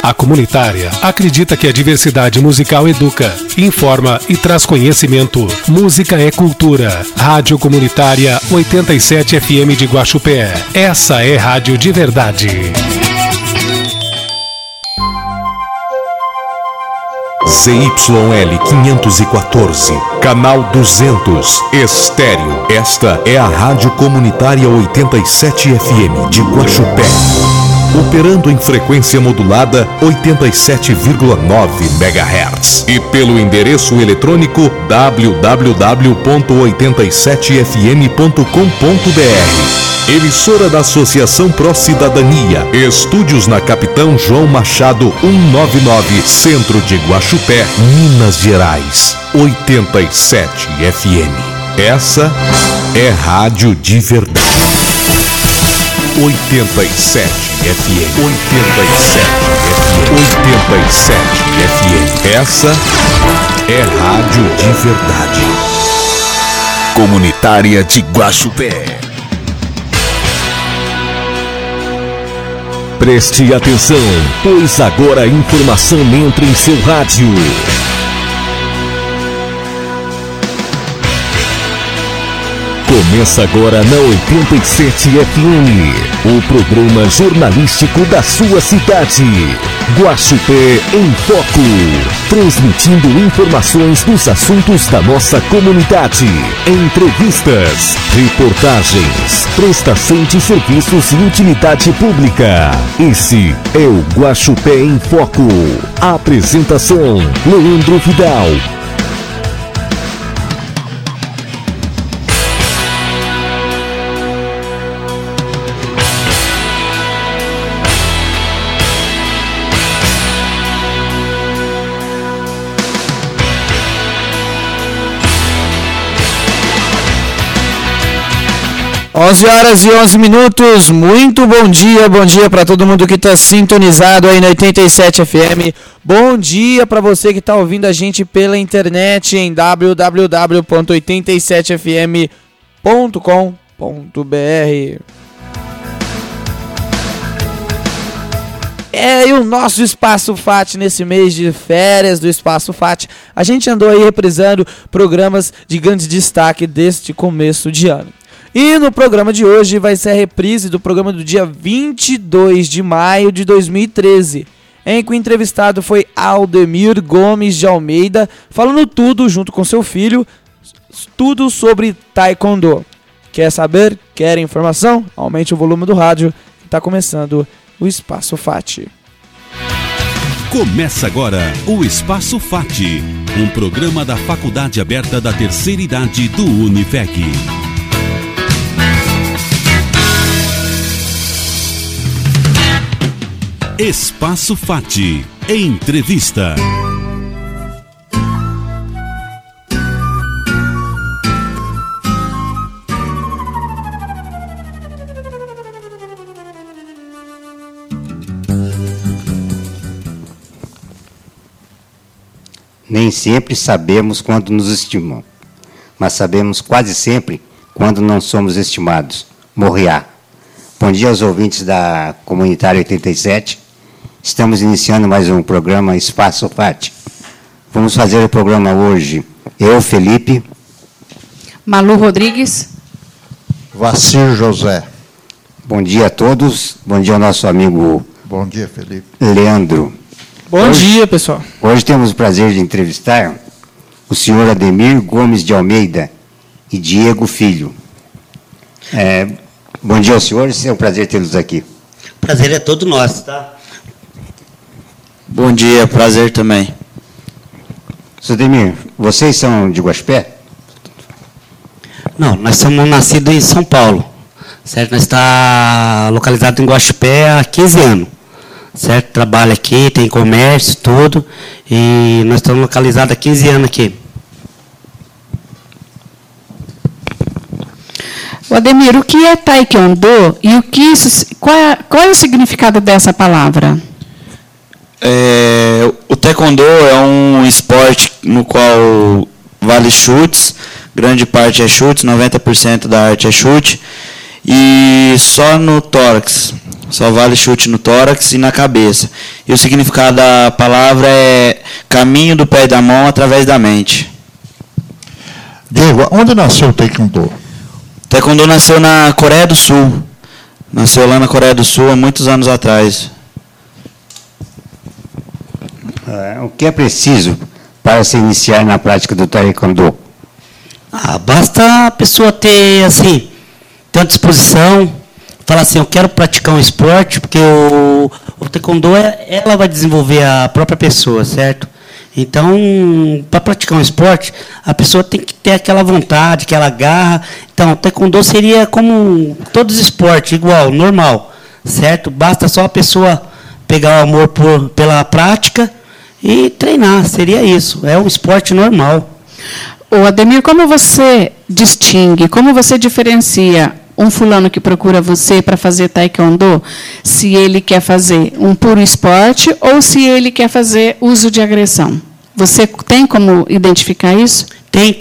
A Comunitária acredita que a diversidade musical educa, informa e traz conhecimento. Música é cultura. Rádio Comunitária 87 FM de Guaxupé. Essa é rádio de verdade. ZYL 514, canal 200, estéreo. Esta é a Rádio Comunitária 87 FM de Guaxupé. Operando em frequência modulada 87,9 MHz. E pelo endereço eletrônico www.87fm.com.br. Emissora da Associação Pró Cidadania. Estúdios na Capitão João Machado 199, Centro de Guaxupé, Minas Gerais. 87 FM. Essa é rádio de verdade. 87 FM. 87 FM. 87 FM. Essa é rádio de verdade. Comunitária de Guaxupé. Preste atenção, pois agora a informação entra em seu rádio. Começa agora na 87 FM, o programa jornalístico da sua cidade. Guaxupé em Foco, transmitindo informações dos assuntos da nossa comunidade, entrevistas, reportagens, prestação de serviços e utilidade pública. Esse é o Guaxupé em Foco. A apresentação, Leandro Vidal. Onze horas e 11 minutos, muito bom dia para todo mundo que está sintonizado aí na 87 FM. Bom dia para você que está ouvindo a gente pela internet em www.87fm.com.br. E o nosso Espaço FAT, nesse mês de férias do Espaço FAT, a gente andou aí reprisando programas de grande destaque deste começo de ano. E no programa de hoje vai ser a reprise do programa do dia 22 de maio de 2013, em que o entrevistado foi Aldemir Gomes de Almeida, falando tudo junto com seu filho, tudo sobre Taekwondo. Quer saber? Quer informação? Aumente o volume do rádio, que está começando o Espaço FAT. Começa agora o Espaço FAT, um programa da Faculdade Aberta da Terceira Idade do Unifec. Espaço FAT, entrevista. Nem sempre sabemos quando nos estimam, mas sabemos quase sempre quando não somos estimados. Morreá. Bom dia aos ouvintes da Comunitária 87. Estamos iniciando mais um programa Espaço FAT. Vamos fazer o programa hoje. Eu, Felipe. Malu Rodrigues. Vacir José. Bom dia a todos. Bom dia ao nosso amigo... Bom dia, Felipe. Leandro. Bom dia, pessoal. Hoje temos o prazer de entrevistar o senhor Aldemir Gomes de Almeida e Diego Filho. Bom dia aos senhores, é um prazer tê-los aqui. O prazer é todo nosso, tá? Bom dia, prazer também. Senhor Aldemir, vocês são de Guaxupé? Não, nós somos nascidos em São Paulo, certo? Nós estamos localizados em Guaxupé há 15 anos, certo? Trabalho aqui, tem comércio, tudo, e nós estamos localizados há 15 anos aqui. Aldemir, o que é Taekwondo e qual é o significado dessa palavra? O Taekwondo é um esporte no qual vale chutes, grande parte é chutes, 90% da arte é chute, e só no tórax, Só vale chute no tórax e na cabeça. E o significado da palavra é caminho do pé e da mão através da mente. Diego, onde nasceu o Taekwondo? O Taekwondo nasceu na Coreia do Sul. Nasceu lá na Coreia do Sul há muitos anos atrás. O que é preciso para se iniciar na prática do Taekwondo? Basta a pessoa ter, assim, ter uma disposição, falar assim, eu quero praticar um esporte, porque o Taekwondo, ela vai desenvolver a própria pessoa, certo? Então, para praticar um esporte, a pessoa tem que ter aquela vontade, aquela garra. Então, o Taekwondo seria como todos os esportes, igual, normal, certo? Basta só a pessoa pegar o amor pela prática e treinar, seria isso. É um esporte normal. Ô Ademir, como você distingue, como você diferencia um fulano que procura você para fazer taekwondo, se ele quer fazer um puro esporte ou se ele quer fazer uso de agressão? Você tem como identificar isso? Tem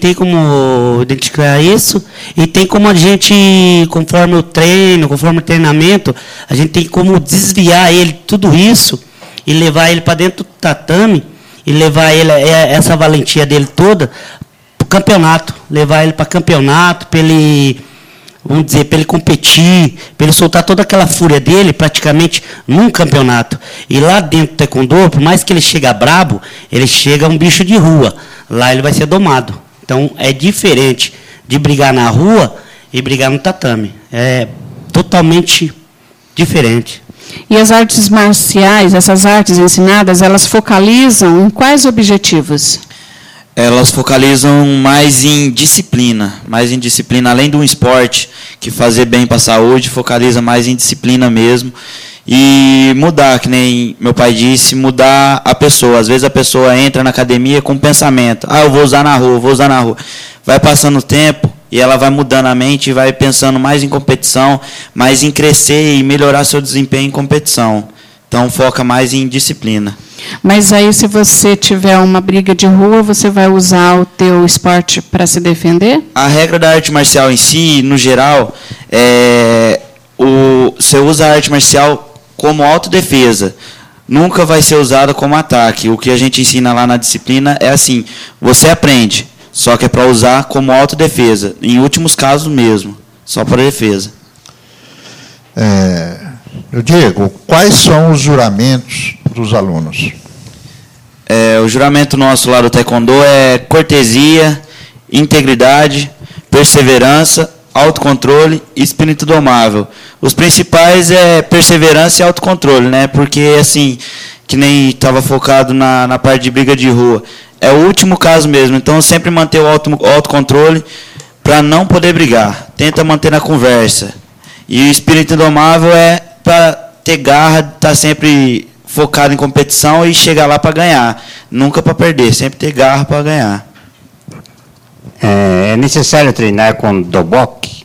como identificar isso, e tem como a gente, conforme o treino, conforme o treinamento, a gente tem como desviar ele, tudo isso, e levar ele para dentro do tatame, e levar ele, essa valentia dele toda, para o campeonato, levar ele para campeonato, para ele, vamos dizer, para ele competir, para ele soltar toda aquela fúria dele, praticamente, num campeonato. E lá dentro do Taekwondo, por mais que ele chega brabo, ele chega um bicho de rua. Lá ele vai ser domado. Então, é diferente de brigar na rua e brigar no tatame. É totalmente diferente. E as artes marciais, essas artes ensinadas, elas focalizam em quais objetivos? Elas focalizam mais em disciplina, além de um esporte que fazer bem para a saúde, focaliza mais em disciplina mesmo. E mudar, que nem meu pai disse, mudar a pessoa. Às vezes a pessoa entra na academia com um pensamento, eu vou usar na rua. Vai passando o tempo e ela vai mudando a mente e vai pensando mais em competição, mais em crescer e melhorar seu desempenho em competição. Então foca mais em disciplina. Mas aí, se você tiver uma briga de rua, você vai usar o teu esporte para se defender? A regra da arte marcial em si, no geral, você usa a arte marcial como autodefesa. Nunca vai ser usada como ataque. O que a gente ensina lá na disciplina é assim, você aprende, só que é para usar como autodefesa. Em últimos casos mesmo, só para defesa. Diego, quais são os juramentos dos alunos? O juramento nosso lá do Taekwondo é cortesia, integridade, perseverança, autocontrole e espírito domável. Os principais é perseverança e autocontrole, né? Porque, assim, que nem estava focado na parte de briga de rua. É o último caso mesmo. Então, sempre manter o autocontrole para não poder brigar. Tenta manter na conversa. E o espírito indomável é para ter garra, estar sempre focado em competição e chegar lá para ganhar. Nunca para perder, sempre ter garra para ganhar. É necessário treinar com doboque?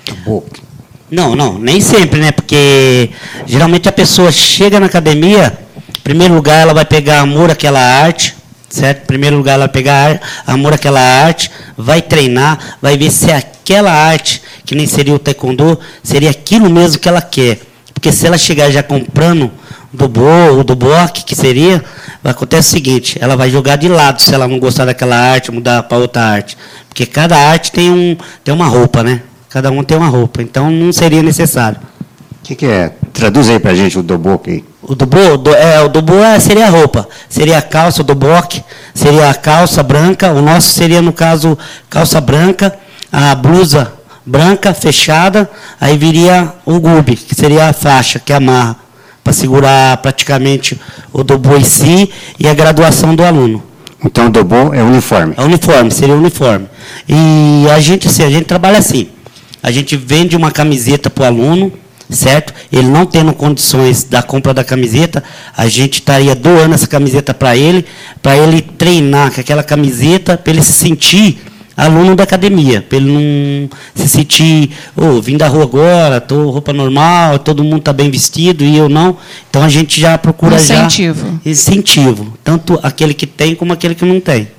Não, nem sempre, né? Porque geralmente a pessoa chega na academia, em primeiro lugar ela vai pegar amor àquela arte, certo? Em primeiro lugar ela vai pegar amor àquela arte, vai treinar, vai ver se é aquela arte, que nem seria o Taekwondo, seria aquilo mesmo que ela quer. Porque se ela chegar já comprando o doboque, que seria, vai acontecer o seguinte, ela vai jogar de lado se ela não gostar daquela arte, mudar para outra arte. Porque cada arte tem uma roupa, né? Cada um tem uma roupa, então não seria necessário. O que é? Traduz aí para a gente o doboque. O dobo seria a roupa, seria a calça, o doboque, seria a calça branca, o nosso seria, no caso, calça branca, a blusa branca, fechada, aí viria o gube, que seria a faixa, que amarra, para segurar praticamente o dobo em si e a graduação do aluno. Então o dobo é uniforme? É uniforme, seria uniforme. E a gente trabalha assim, a gente vende uma camiseta para o aluno, certo? Ele não tendo condições da compra da camiseta, a gente estaria doando essa camiseta para ele treinar com aquela camiseta, para ele se sentir aluno da academia, para ele não se sentir, vim da rua agora, estou roupa normal, todo mundo está bem vestido e eu não. Então a gente já procura incentivo, tanto aquele que tem como aquele que não tem.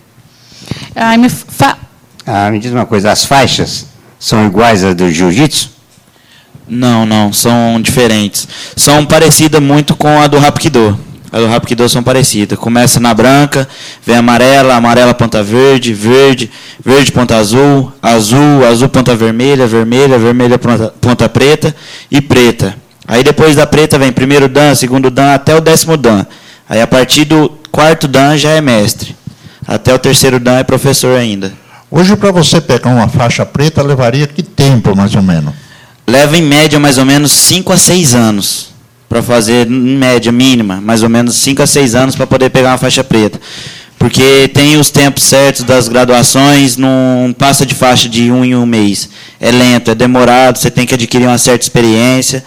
Me diz uma coisa, as faixas são iguais às do jiu-jitsu? Não, são diferentes. São parecidas muito com a do Rapkido. A do Rapkido são parecidas. Começa na branca, vem amarela ponta verde, verde ponta azul, azul ponta vermelha, vermelha ponta preta e preta. Aí depois da preta vem primeiro dan, segundo dan, até o 10º dan. Aí a partir do 4º dan já é mestre. Até o 3º dan é professor ainda. Hoje, para você pegar uma faixa preta, levaria que tempo, mais ou menos? Leva em média mais ou menos 5 a 6 anos para fazer, em média mínima, mais ou menos 5 a 6 anos para poder pegar uma faixa preta. Porque tem os tempos certos das graduações, não passa de faixa de 1 em 1 mês. É lento, é demorado, você tem que adquirir uma certa experiência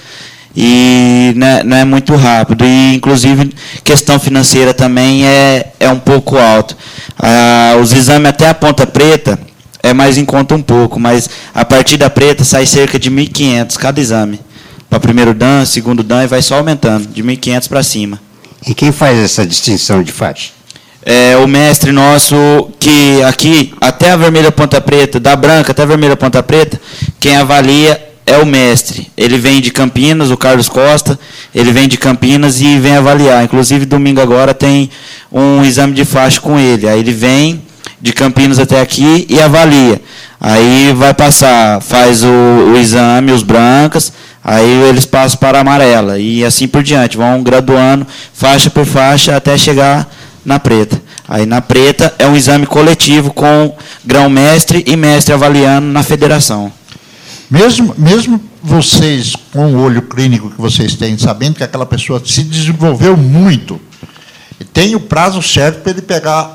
e não é muito rápido. E, inclusive, questão financeira também é um pouco alto. Os exames até a ponta preta é mais em conta um pouco, mas a partir da preta sai cerca de 1.500 cada exame. Para primeiro dan, segundo dan, e vai só aumentando, de 1.500 para cima. E quem faz essa distinção de faixa? É o mestre nosso, que aqui, até a vermelha ponta preta, da branca até a vermelha ponta preta, quem avalia é o mestre. Ele vem de Campinas, o Carlos Costa, ele vem de Campinas e vem avaliar. Inclusive, domingo agora tem um exame de faixa com ele. Aí ele vem de Campinas até aqui e avalia. Aí vai passar, faz o exame, os brancas, aí eles passam para a amarela. E assim por diante, vão graduando faixa por faixa até chegar na preta. Aí na preta é um exame coletivo com grão-mestre e mestre avaliando na federação. Mesmo vocês, com o olho clínico que vocês têm, sabendo que aquela pessoa se desenvolveu muito, tem o prazo certo para ele pegar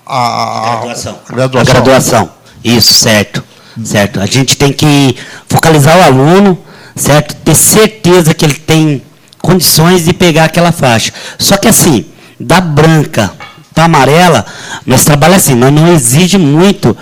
a graduação. Isso, certo. A gente tem que focalizar o aluno, certo? Ter certeza que ele tem condições de pegar aquela faixa. Só que assim, da branca para amarela, nós trabalhamos assim, mas não exige muito,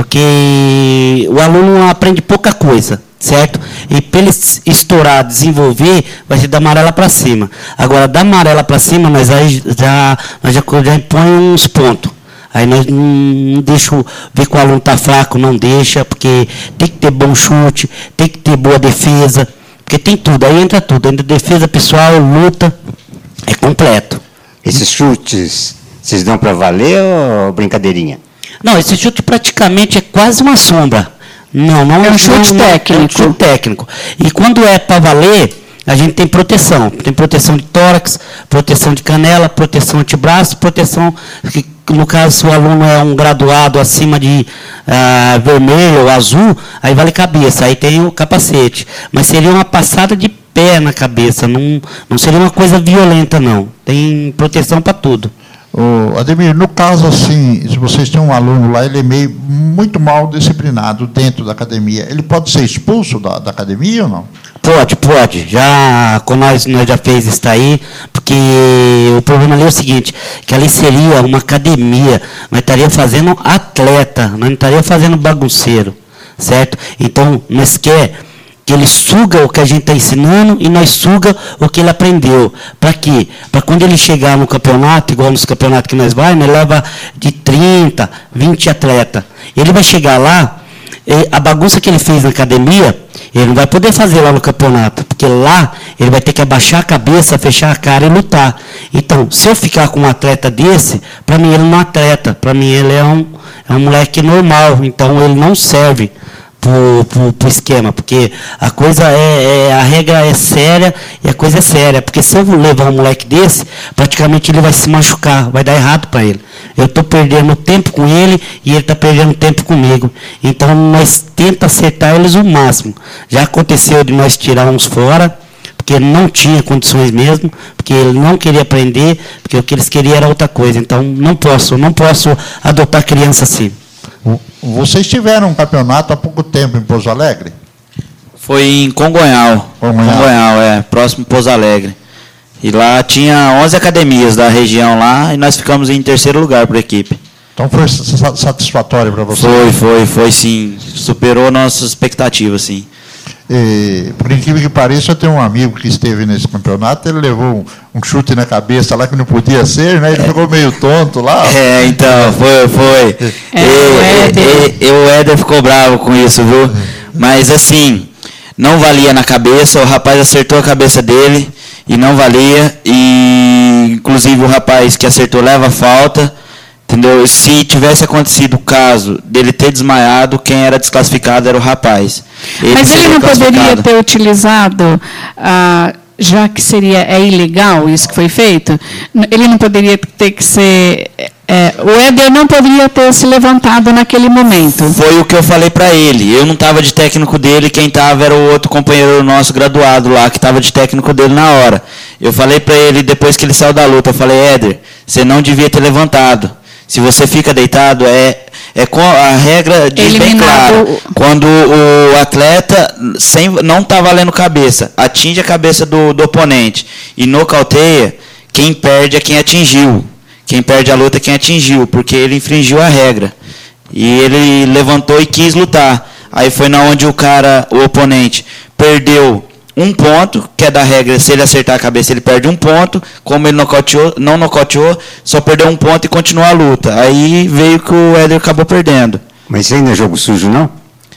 porque o aluno aprende pouca coisa, certo? E para ele estourar, desenvolver, vai ser da amarela para cima. Agora, da amarela para cima, nós já impõe uns pontos. Aí nós não deixamos ver que o aluno está fraco, não deixa, porque tem que ter bom chute, tem que ter boa defesa, porque tem tudo, aí entra tudo, entra defesa pessoal, luta, é completo. Esses chutes, vocês dão para valer ou brincadeirinha? Não, esse chute praticamente é quase uma sombra. Não é um chute técnico. É um chute técnico. E quando é para valer, a gente tem proteção. Tem proteção de tórax, proteção de canela, proteção antebraço, proteção, que, no caso, se o aluno é um graduado acima de vermelho ou azul, aí vale cabeça, aí tem o capacete. Mas seria uma passada de pé na cabeça, não seria uma coisa violenta, não. Tem proteção para tudo. Ademir, no caso assim, se vocês têm um aluno lá, ele é muito mal disciplinado dentro da academia, ele pode ser expulso da academia ou não? Pode. Já, com nós já fez isso aí, porque o problema ali é o seguinte, que ali seria uma academia, nós estaríamos fazendo atleta, nós não estaríamos fazendo bagunceiro, certo? Então, nós queremos que ele suga o que a gente está ensinando e nós suga o que ele aprendeu. Para quê? Para quando ele chegar no campeonato, igual nos campeonatos que nós vamos, nós leva de 30, 20 atletas. Ele vai chegar lá, a bagunça que ele fez na academia, ele não vai poder fazer lá no campeonato, porque lá ele vai ter que abaixar a cabeça, fechar a cara e lutar. Então, se eu ficar com um atleta desse, para mim ele não é um atleta, para mim ele é um moleque normal, então ele não serve pro esquema, porque a coisa a regra é séria e a coisa é séria, porque se eu levar um moleque desse, praticamente ele vai se machucar, vai dar errado para ele. Eu estou perdendo tempo com ele e ele está perdendo tempo comigo. Então nós tentamos acertar eles o máximo. Já aconteceu de nós tirar uns fora, porque ele não tinha condições mesmo, porque ele não queria aprender, porque o que eles queriam era outra coisa. Então não posso adotar criança assim. Vocês tiveram um campeonato há pouco tempo em Pouso Alegre? Foi em Congonhal, próximo Pouso Alegre. E lá tinha 11 academias da região lá, e nós ficamos em 3º lugar para a equipe. Então foi satisfatório para você? Foi sim. Superou nossas expectativas, sim. Por incrível que pareça, eu tenho um amigo que esteve nesse campeonato, ele levou um chute na cabeça lá que não podia ser, né? Ele ficou meio tonto lá. Então, foi. O Éder ficou bravo com isso, viu? Mas, assim, não valia na cabeça, o rapaz acertou a cabeça dele e não valia, e inclusive o rapaz que acertou leva falta, entendeu? Se tivesse acontecido o caso dele ter desmaiado, quem era desclassificado era o rapaz. Mas ele não poderia ter utilizado, já que é ilegal isso que foi feito, ele não poderia ter que ser... o Éder não poderia ter se levantado naquele momento. Foi o que eu falei para ele. Eu não estava de técnico dele, quem estava era o outro companheiro nosso graduado lá, que estava de técnico dele na hora. Eu falei para ele, depois que ele saiu da luta, eu falei, Éder, você não devia ter levantado. Se você fica deitado, com a regra diz bem claro. Quando o atleta não está valendo cabeça, atinge a cabeça do oponente e nocauteia, quem perde é quem atingiu. Quem perde a luta é quem atingiu, porque ele infringiu a regra. E ele levantou e quis lutar. Aí foi na onde o oponente, perdeu um ponto, que é da regra, se ele acertar a cabeça, ele perde um ponto. Como ele não nocauteou, só perdeu um ponto e continuou a luta. Aí veio que o Éder acabou perdendo. Mas isso aí não é jogo sujo, não?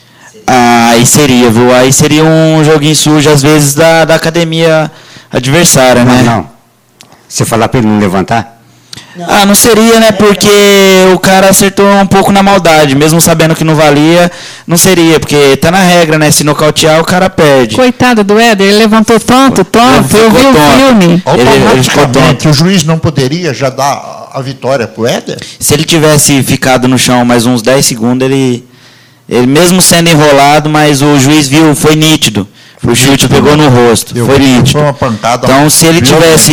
Aí seria, viu? Aí seria um joguinho sujo, às vezes, da academia adversária, né? Não. Você falar para ele não levantar? Não seria, né? Porque o cara acertou um pouco na maldade, mesmo sabendo que não valia, não seria, porque tá na regra, né? Se nocautear, o cara perde. Coitado do Éder, ele levantou tonto, eu vi o filme. Automaticamente, o juiz não poderia já dar a vitória pro Éder? Se ele tivesse ficado no chão mais uns 10 segundos, ele mesmo sendo enrolado, mas o juiz viu, foi nítido. O chute pegou no rosto, foi nítido. Foi uma pancada. Então, se ele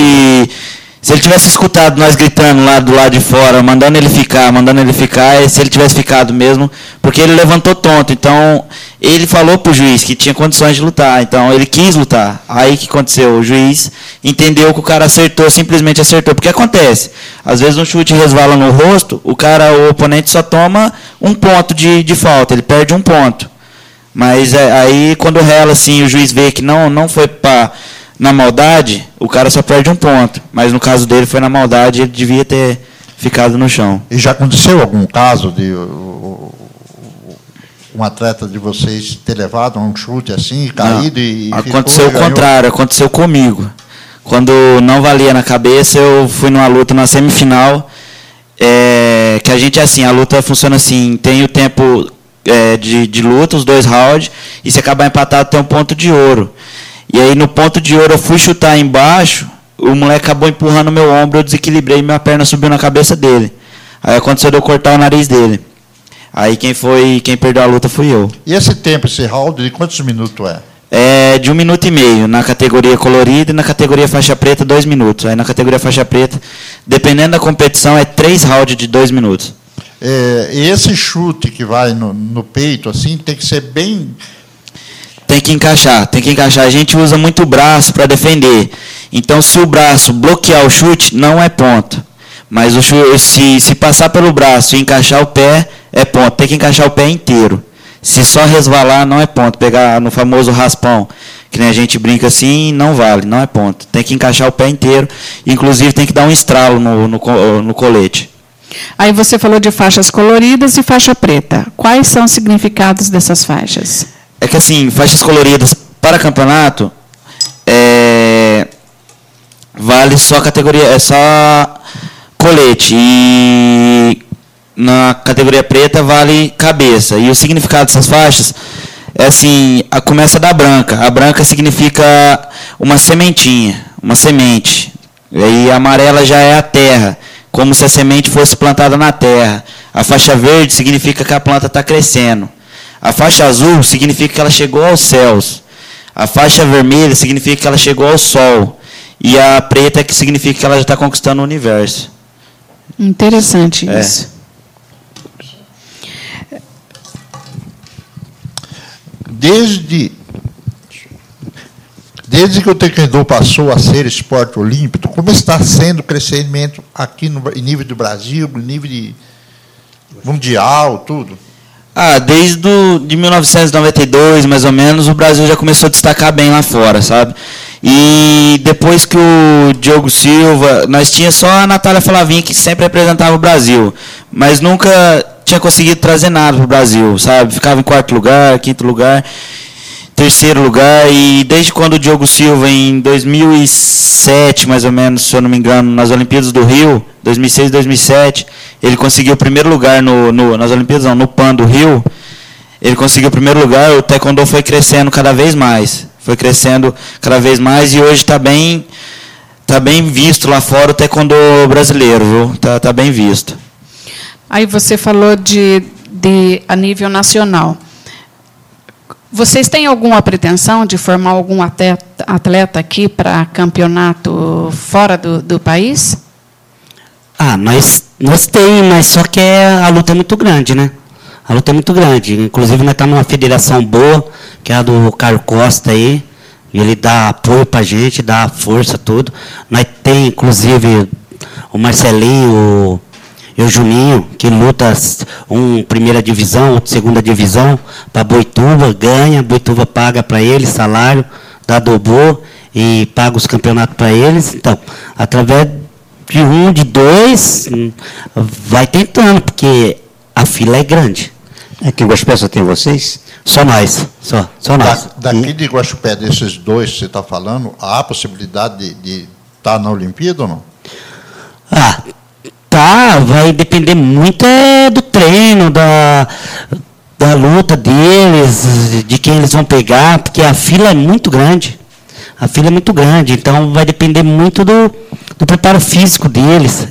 tivesse escutado nós gritando lá do lado de fora, mandando ele ficar, e se ele tivesse ficado mesmo, porque ele levantou tonto, então ele falou pro juiz que tinha condições de lutar, então ele quis lutar. Aí que aconteceu? O juiz entendeu que o cara acertou, simplesmente acertou, porque acontece, às vezes um chute resvala no rosto, o oponente só toma um ponto de falta, ele perde um ponto. Mas aí quando rela assim, o juiz vê que não foi na maldade, o cara só perde um ponto. Mas no caso dele foi na maldade, ele devia ter ficado no chão. E já aconteceu algum caso de um atleta de vocês ter levado um chute assim, caído e aconteceu o contrário, aconteceu comigo. Quando não valia na cabeça, eu fui numa luta na semifinal, que a gente a luta funciona assim, tem o tempo de luta, os 2 rounds, e se acabar empatado tem um ponto de ouro. E aí no ponto de ouro eu fui chutar embaixo, o moleque acabou empurrando meu ombro, eu desequilibrei e minha perna subiu na cabeça dele. Aí aconteceu de eu cortar o nariz dele. Aí quem perdeu a luta fui eu. E esse tempo, esse round, de quantos minutos é? É de 1 minuto e meio, na categoria colorida, e na categoria faixa preta 2 minutos. Aí na categoria faixa preta, dependendo da competição, é 3 rounds de 2 minutos. E esse chute que vai no peito, assim, tem que ser bem... Tem que encaixar. A gente usa muito o braço para defender. Então, se o braço bloquear o chute, não é ponto. Mas se passar pelo braço e encaixar o pé, é ponto. Tem que encaixar o pé inteiro. Se só resvalar, não é ponto. Pegar no famoso raspão, que nem a gente brinca assim, não vale, não é ponto. Tem que encaixar o pé inteiro. Inclusive, tem que dar um estralo no colete. Aí você falou de faixas coloridas e faixa preta. Quais são os significados dessas faixas? É que assim, faixas coloridas para campeonato, vale só categoria, só colete. E na categoria preta vale cabeça. E o significado dessas faixas é assim, começa da branca. A branca significa uma sementinha, uma semente. E aí a amarela já é a terra, como se a semente fosse plantada na terra. A faixa verde significa que a planta está crescendo. A faixa azul significa que ela chegou aos céus. A faixa vermelha significa que ela chegou ao sol. E a preta que significa que ela já está conquistando o universo. Interessante isso. Desde que o taekwondo passou a ser esporte olímpico, como está sendo o crescimento aqui em nível do Brasil, em nível de mundial, tudo? Desde de 1992, mais ou menos, o Brasil já começou a destacar bem lá fora, sabe? E depois que o Diogo Silva, nós tínhamos só a Natália Flavinha, que sempre representava o Brasil, mas nunca tinha conseguido trazer nada para o Brasil, sabe? Ficava em 4º lugar, 5º lugar. terceiro lugar, e desde quando o Diogo Silva, em 2007, mais ou menos, se eu não me engano, nas Olimpíadas do Rio, 2006, 2007, ele conseguiu o primeiro lugar nas Olimpíadas, não, no PAN do Rio, ele conseguiu o primeiro lugar, o taekwondo foi crescendo cada vez mais, e hoje está bem visto lá fora o taekwondo brasileiro, viu? Tá bem visto. Aí você falou de a nível nacional. Vocês têm alguma pretensão de formar algum atleta aqui para campeonato fora do país? Nós temos, mas só que a luta é muito grande, né? A luta é muito grande. Inclusive, nós estamos numa federação boa, que é a do Carlos Costa aí. E ele dá apoio para a gente, dá força, tudo. Nós temos, inclusive, o Marcelinho, o Juninho, que luta primeira divisão, outro segunda divisão, para Boituva, ganha, Boituva paga para eles salário, dá dobô e paga os campeonatos para eles. Então, através de um, de dois, vai tentando, porque a fila é grande. Aqui em Guaxupé só tem vocês? Só nós, só nós. Daqui de Guaxupé, desses dois que você está falando, há a possibilidade de estar na Olimpíada ou não? Vai depender muito do treino, da luta deles, de quem eles vão pegar, porque a fila é muito grande. Então vai depender muito do preparo físico deles.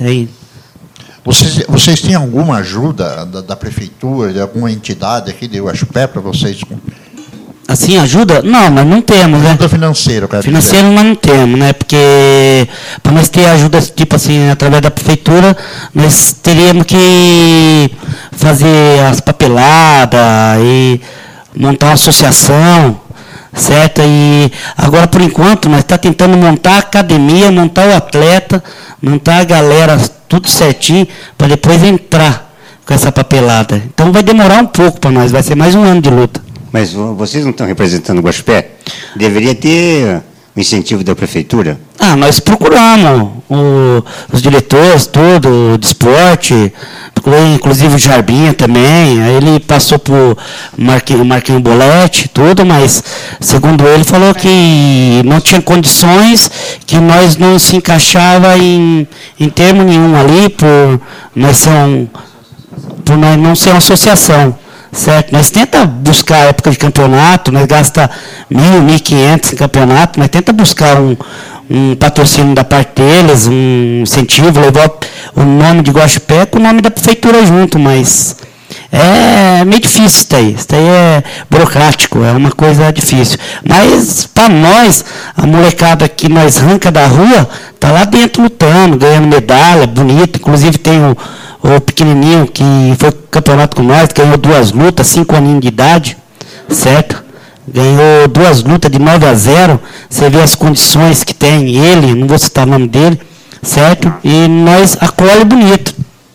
Vocês têm alguma ajuda da prefeitura, de alguma entidade aqui de Guaxupé para vocês? Assim, ajuda? Não, mas não temos, né? Ajuda financeira, cara. Financeiro nós não temos, né? Porque para nós ter ajuda, tipo assim, através da prefeitura, nós teríamos que fazer as papeladas e montar uma associação, certo? E agora, por enquanto, nós estamos tentando montar a academia, montar o atleta, montar a galera, tudo certinho, para depois entrar com essa papelada. Então vai demorar um pouco para nós, vai ser mais um ano de luta. Mas vocês não estão representando o Guaxupé? Deveria ter um incentivo da prefeitura? Nós procuramos os diretores, tudo, de esporte, inclusive o Jarbinha também, aí ele passou por Marquinho Bolete, tudo, mas, segundo ele, falou que não tinha condições, que nós não se encaixava em termo nenhum ali, por nós não ser uma associação. Certo? Nós tenta buscar a época de campeonato, nós gasta 1.500 em campeonato, nós tenta buscar um patrocínio da parte deles, um incentivo, levar o nome de Guaxupé com o nome da prefeitura junto, mas é meio difícil isso daí é burocrático, é uma coisa difícil. Mas para nós, a molecada que nós arranca da rua, está lá dentro lutando, ganhando medalha, bonita, inclusive tem o pequenininho que foi campeonato com nós, ganhou 2 lutas, 5 aninhos de idade, certo? Ganhou 2 lutas de 9-0, você vê as condições que tem ele, não vou citar o nome dele, certo? E nós acolhe bonito.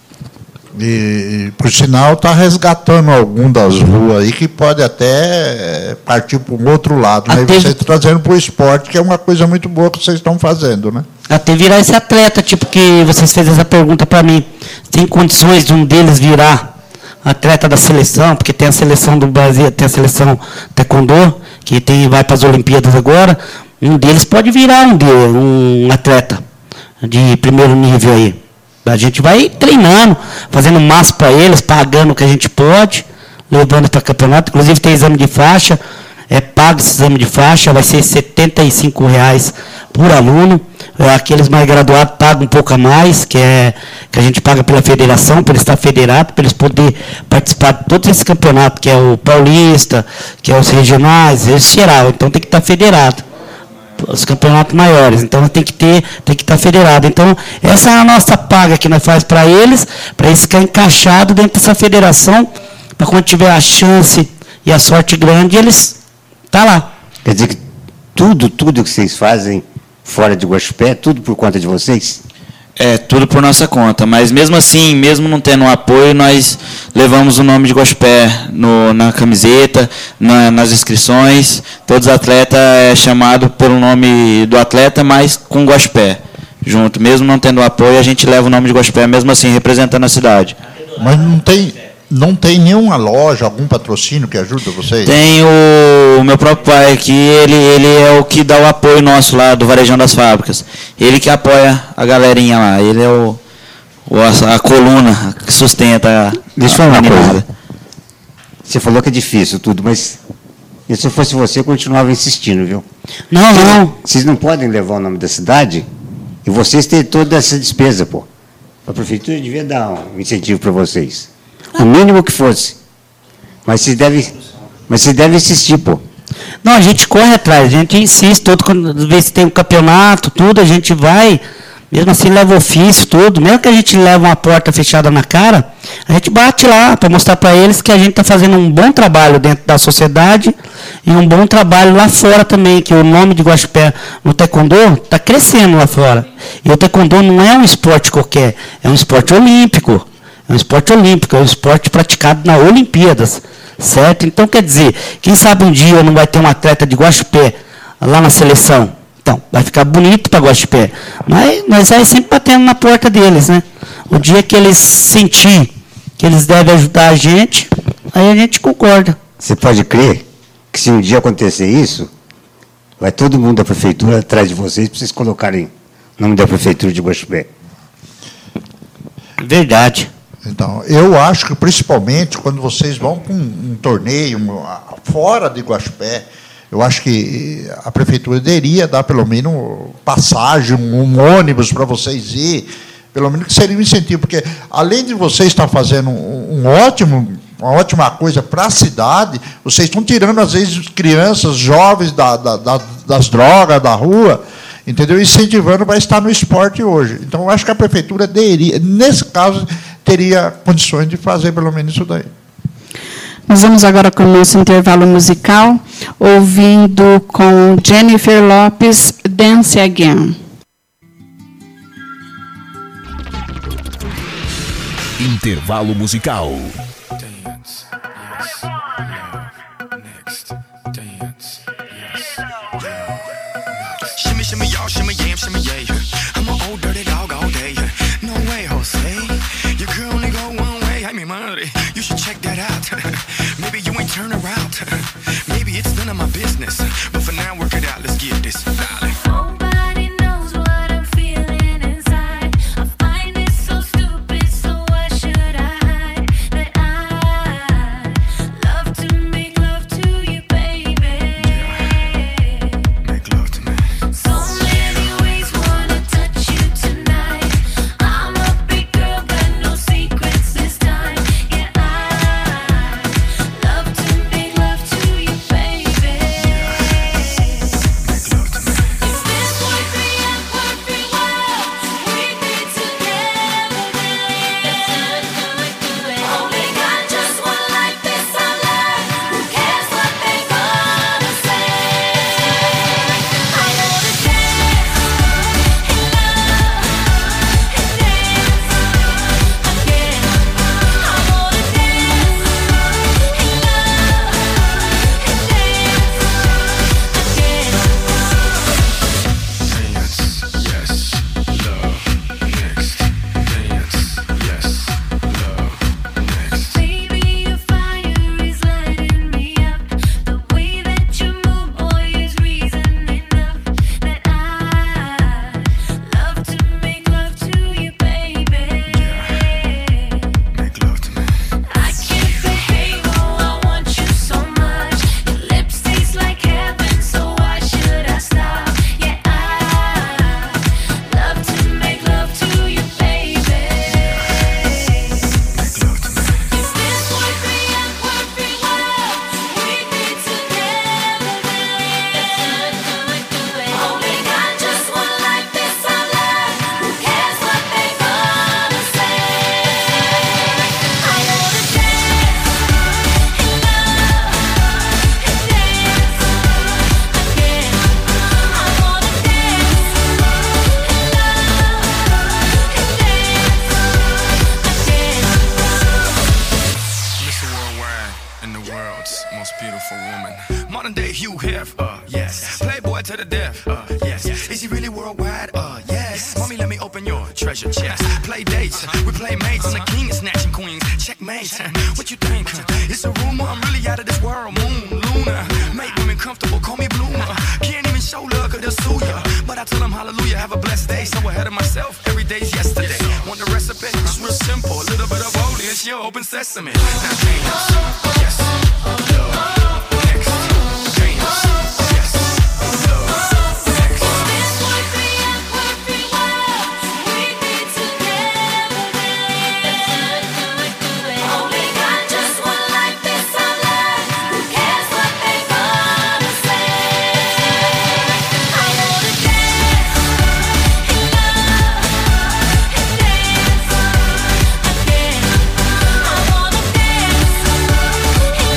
E, por sinal, está resgatando algum das ruas aí que pode até partir para um outro lado. Né? Você está trazendo para o esporte, que é uma coisa muito boa que vocês estão fazendo, né? Até virar esse atleta, tipo que vocês fez essa pergunta para mim. Tem condições de um deles virar atleta da seleção, porque tem a seleção do Brasil, tem a seleção taekwondo, que vai para as Olimpíadas agora. Um deles pode virar um atleta de primeiro nível aí. A gente vai treinando, fazendo massa para eles, pagando o que a gente pode, levando para campeonato. Inclusive tem exame de faixa, pago esse exame de faixa, vai ser R$ 75,00 por aluno. Aqueles mais graduados pagam um pouco a mais, que a gente paga pela federação, para eles estar federado, para eles poderem participar de todos esses campeonatos, que é o paulista, que é os regionais, esse geral. Então tem que estar federado. Os campeonatos maiores, então tem que estar federado. Então, essa é a nossa paga que nós faz para eles ficarem encaixados dentro dessa federação, para quando tiver a chance e a sorte grande, eles tá lá. Quer dizer que tudo que vocês fazem fora de Guaxupé, tudo por conta de vocês? Tudo por nossa conta, mas mesmo assim, mesmo não tendo um apoio, nós levamos o nome de Guaxupé na camiseta, nas inscrições. Todos os atletas é chamado pelo nome do atleta, mas com Guaxupé junto. Mesmo não tendo apoio, a gente leva o nome de Guaxupé, mesmo assim, representando a cidade. Mas não tem nenhuma loja, algum patrocínio que ajuda vocês? Tem o meu próprio pai aqui, ele é o que dá o apoio nosso lá do Varejão das Fábricas. Ele que apoia a galerinha lá, ele é a coluna que sustenta. Deixa eu falar uma coisa. Você falou que é difícil tudo, mas se eu fosse você, eu continuava insistindo, viu? Não. Vocês não podem levar o nome da cidade e vocês terem toda essa despesa, pô. A prefeitura devia dar um incentivo para vocês. O mínimo que fosse. Mas vocês devem insistir, pô. Não, a gente corre atrás, a gente insiste, quando vê se tem um campeonato, tudo, a gente vai, mesmo assim leva ofício, tudo, mesmo que a gente leva uma porta fechada na cara, a gente bate lá para mostrar para eles que a gente está fazendo um bom trabalho dentro da sociedade e um bom trabalho lá fora também, que o nome de Guaxupé no taekwondo está crescendo lá fora. E o taekwondo não é um esporte qualquer, é um esporte olímpico. É um esporte praticado nas Olimpíadas, certo? Então, quer dizer, quem sabe um dia não vai ter um atleta de Guaxupé lá na seleção. Então, vai ficar bonito para Guaxupé. Mas nós vai sempre batendo na porta deles, né? O dia que eles sentir que eles devem ajudar a gente, aí a gente concorda. Você pode crer que se um dia acontecer isso, vai todo mundo da prefeitura atrás de vocês para vocês colocarem o nome da prefeitura de Guaxupé. Verdade. Então, eu acho que, principalmente, quando vocês vão para um torneio fora de Guaxupé, eu acho que a prefeitura deveria dar, pelo menos, passagem, um ônibus para vocês ir, pelo menos que seria um incentivo, porque, além de vocês estar fazendo uma ótima coisa para a cidade, vocês estão tirando, às vezes, crianças, jovens das drogas, da rua, entendeu? Incentivando para estar no esporte hoje. Então, eu acho que a prefeitura deveria, nesse caso, teria condições de fazer pelo menos isso daí. Nós vamos agora com o nosso intervalo musical, ouvindo com Jennifer Lopez, Dance Again. Intervalo musical. Dance, yes, love, next, dance, yes, love. Shimmy, shimmy, y'all, shimmy, yam, shimmy, yeah. I'm an old dirty dog all day. No way, Jose. Your girl only go one way. I mean, money. You should check that out. Maybe you ain't turn around. Maybe it's none of my business. But for now, work it out. Let's get this, darling. Nobody knows what I'm feeling inside. I find it so stupid, so why should I hide? That I love to make love to you, baby. Make love to me. So many ways wanna touch you tonight. I'm a big girl, got no secrets this time. Yeah, I love to make love to you, baby. Make love to me. If this would be a perfect world, we'd be together then. Let's do it. Only got just one life, this I learned. Who cares what they gonna say? I wanna dance and love and dance again. I wanna dance and love and treasure chest. Play dates, we play mates, and the king is snatching queens. Checkmate. What you think? It's a rumor, I'm really out of this world. Moon, Luna, make women comfortable, call me Bloomer. Can't even show love, cause they'll sue ya. But I tell them hallelujah, have a blessed day. So ahead of myself, every day's yesterday. Want the recipe? It's real simple. A little bit of holy, it's your open sesame. Now dance, yes, love, next, dance, yes, love, next. This would be a perfect world. We'd be together then. Only got just one life, this our life. Who cares what they gonna say? I wanna dance and love and dance again. I wanna dance and love and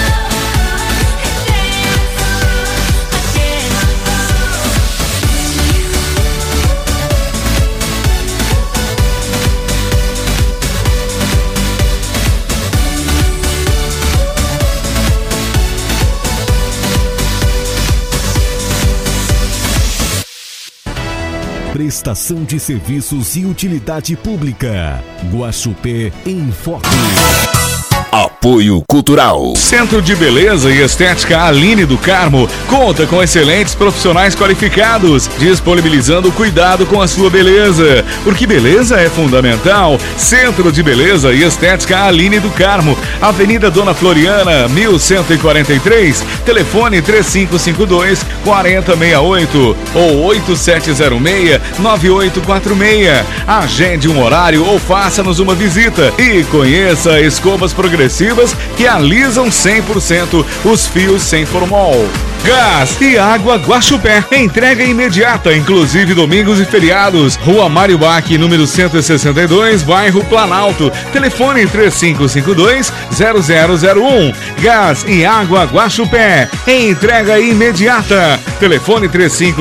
Prestação de serviços e utilidade pública. Guaxupé em Foco. Apoio Cultural. Centro de Beleza e Estética Aline do Carmo conta com excelentes profissionais qualificados, disponibilizando cuidado com a sua beleza. Porque beleza é fundamental. Centro de Beleza e Estética Aline do Carmo, Avenida Dona Floriana, 1143, telefone 3552-4068 ou 8706-9846. Agende um horário ou faça-nos uma visita e conheça escovas progressivas que alisam 100% os fios sem formol. Gás e água Guaxupé. Entrega imediata, inclusive domingos e feriados. Rua Mário Bach, número 162, bairro Planalto. Telefone 3552-0001. Gás e água Guaxupé. Entrega imediata. Telefone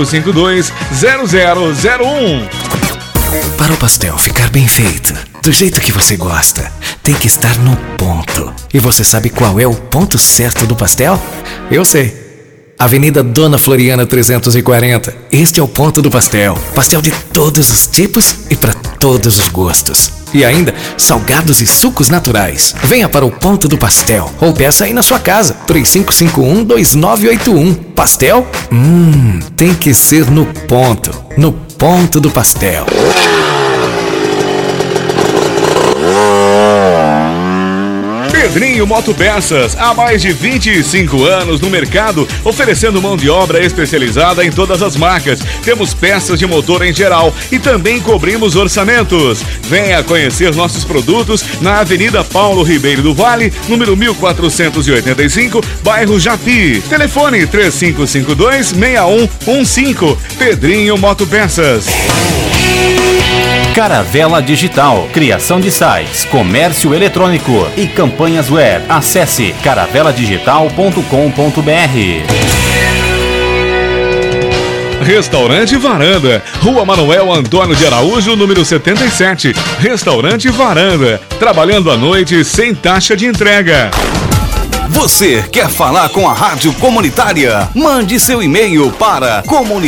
3552-0001. Para o pastel ficar bem feito, do jeito que você gosta, tem que estar no ponto. E você sabe qual é o ponto certo do pastel? Eu sei. Avenida Dona Floriana 340. Este é o ponto do pastel. Pastel de todos os tipos e para todos os gostos. E ainda, salgados e sucos naturais. Venha para o ponto do pastel ou peça aí na sua casa. 3551-2981. Pastel? Tem que ser no ponto. No ponto do pastel. Pedrinho Motopeças, há mais de 25 anos no mercado, oferecendo mão de obra especializada em todas as marcas. Temos peças de motor em geral e também cobrimos orçamentos. Venha conhecer nossos produtos na Avenida Paulo Ribeiro do Vale, número 1485, bairro Japi. Telefone 3552-6115. Pedrinho Motopeças. Caravela Digital, criação de sites, comércio eletrônico e campanhas web. Acesse caraveladigital.com.br. Restaurante Varanda, Rua Manuel Antônio de Araújo, número 77. Restaurante Varanda, trabalhando à noite sem taxa de entrega. Você quer falar com a Rádio Comunitária? Mande seu e-mail para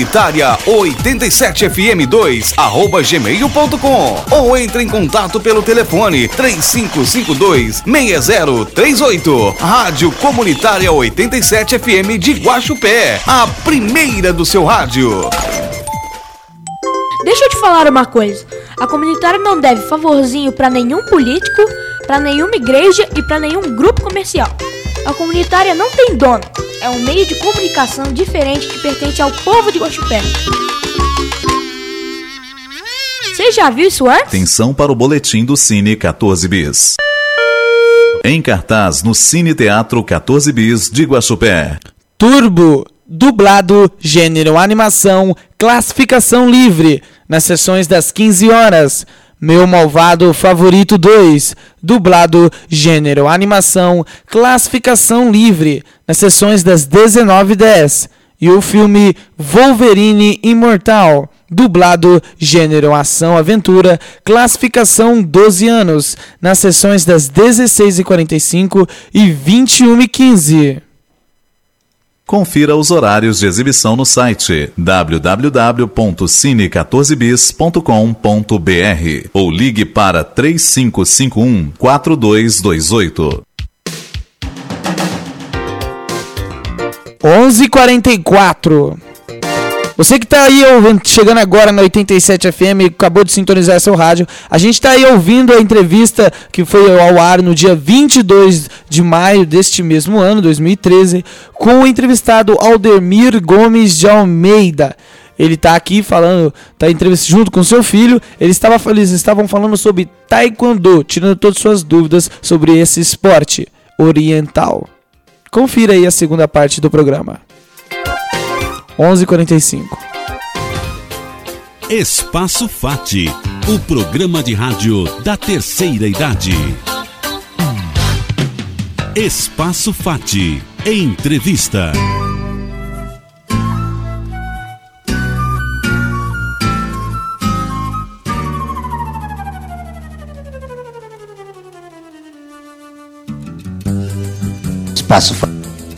comunitaria87fm2@gmail.com ou entre em contato pelo telefone 3552-6038. Rádio Comunitária 87 FM de Guaxupé, a primeira do seu rádio. Deixa eu te falar uma coisa. A comunitária não deve favorzinho para nenhum político, para nenhuma igreja e para nenhum grupo comercial. A comunitária não tem dono. É um meio de comunicação diferente que pertence ao povo de Guaxupé. Você já viu isso antes? Atenção para o boletim do Cine 14 Bis. Em cartaz no Cine Teatro 14 Bis de Guaxupé. Turbo, dublado, gênero animação, classificação livre, nas sessões das 15 horas. Meu Malvado Favorito 2, dublado, gênero animação, classificação livre, nas sessões das 19h10. E o filme Wolverine Imortal, dublado, gênero ação aventura, classificação 12 anos, nas sessões das 16h45 e 21h15. Confira os horários de exibição no site www.cine14bis.com.br ou ligue para 3551-4228. 11h44. Você que está aí ouvindo, chegando agora na 87 FM, acabou de sintonizar seu rádio, a gente está aí ouvindo a entrevista que foi ao ar no dia 22 de maio deste mesmo ano, 2013, com o entrevistado Aldemir Gomes de Almeida. Ele está aqui falando, está entrevistando junto com seu filho, eles estavam falando sobre Taekwondo, tirando todas as suas dúvidas sobre esse esporte oriental. Confira aí a segunda parte do programa. 11h45. Espaço Fati, o programa de rádio da terceira idade. Espaço Fati, entrevista. Espaço Fati.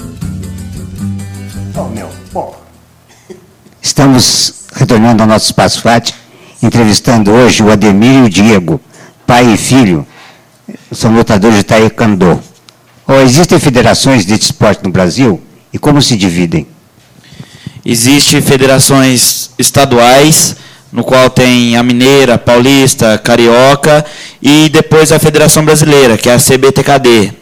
Estamos retornando ao nosso Espaço Fati, entrevistando hoje o Ademir e o Diego, pai e filho, são lutadores de Taekwondo. Existem federações de esporte no Brasil e como se dividem? Existem federações estaduais, no qual tem a Mineira, Paulista, Carioca, e depois a Federação Brasileira, que é a CBTKD.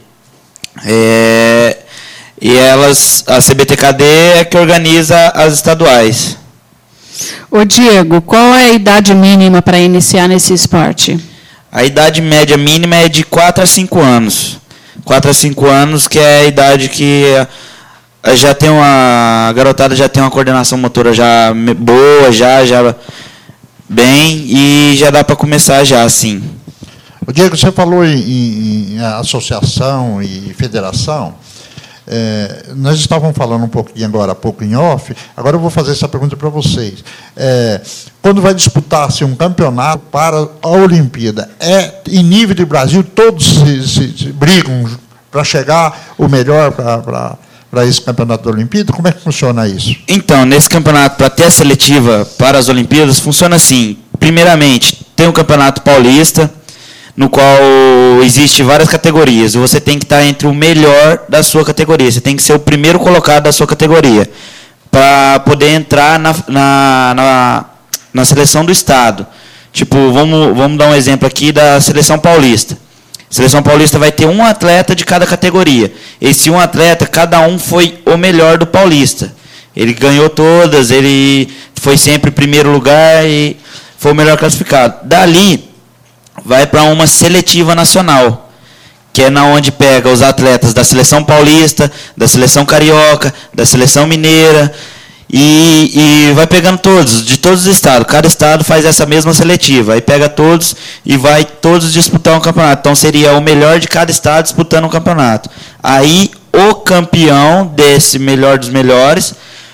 E a CBTKD é que organiza as estaduais. Ô Diego, qual é a idade mínima para iniciar nesse esporte? A idade média mínima é de 4 a 5 anos. 4 a 5 anos, que é a idade que já tem a garotada já tem uma coordenação motora já boa, já bem, e já dá para começar já, sim. O Diego, você falou em associação e federação. Nós estávamos falando um pouquinho agora há pouco em off, agora eu vou fazer essa pergunta para vocês. Quando vai disputar-se um campeonato para a Olimpíada, em nível de Brasil, todos se brigam para chegar o melhor para esse campeonato da Olimpíada? Como é que funciona isso? Então, nesse campeonato, para ter a seletiva para as Olimpíadas, funciona assim. Primeiramente, tem o Campeonato Paulista, no qual existe várias categorias. Você tem que estar entre o melhor da sua categoria. Você tem que ser o primeiro colocado da sua categoria para poder entrar na seleção do estado. Tipo, vamos dar um exemplo aqui da seleção paulista. A seleção paulista vai ter um atleta de cada categoria. Esse um atleta, cada um foi o melhor do paulista. Ele ganhou todas, ele foi sempre primeiro lugar e foi o melhor classificado. Dali vai para uma seletiva nacional, que é na onde pega os atletas da seleção paulista, da seleção carioca, da seleção mineira, e vai pegando todos, de todos os estados. Cada estado faz essa mesma seletiva, aí pega todos e vai todos disputar um campeonato. Então seria o melhor de cada estado disputando um campeonato. Aí o campeão desse melhor dos melhores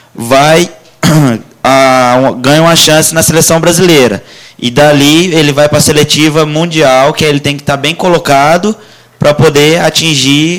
ganha uma chance na seleção brasileira. E dali ele vai para a seletiva mundial, que ele tem que estar bem colocado para poder atingir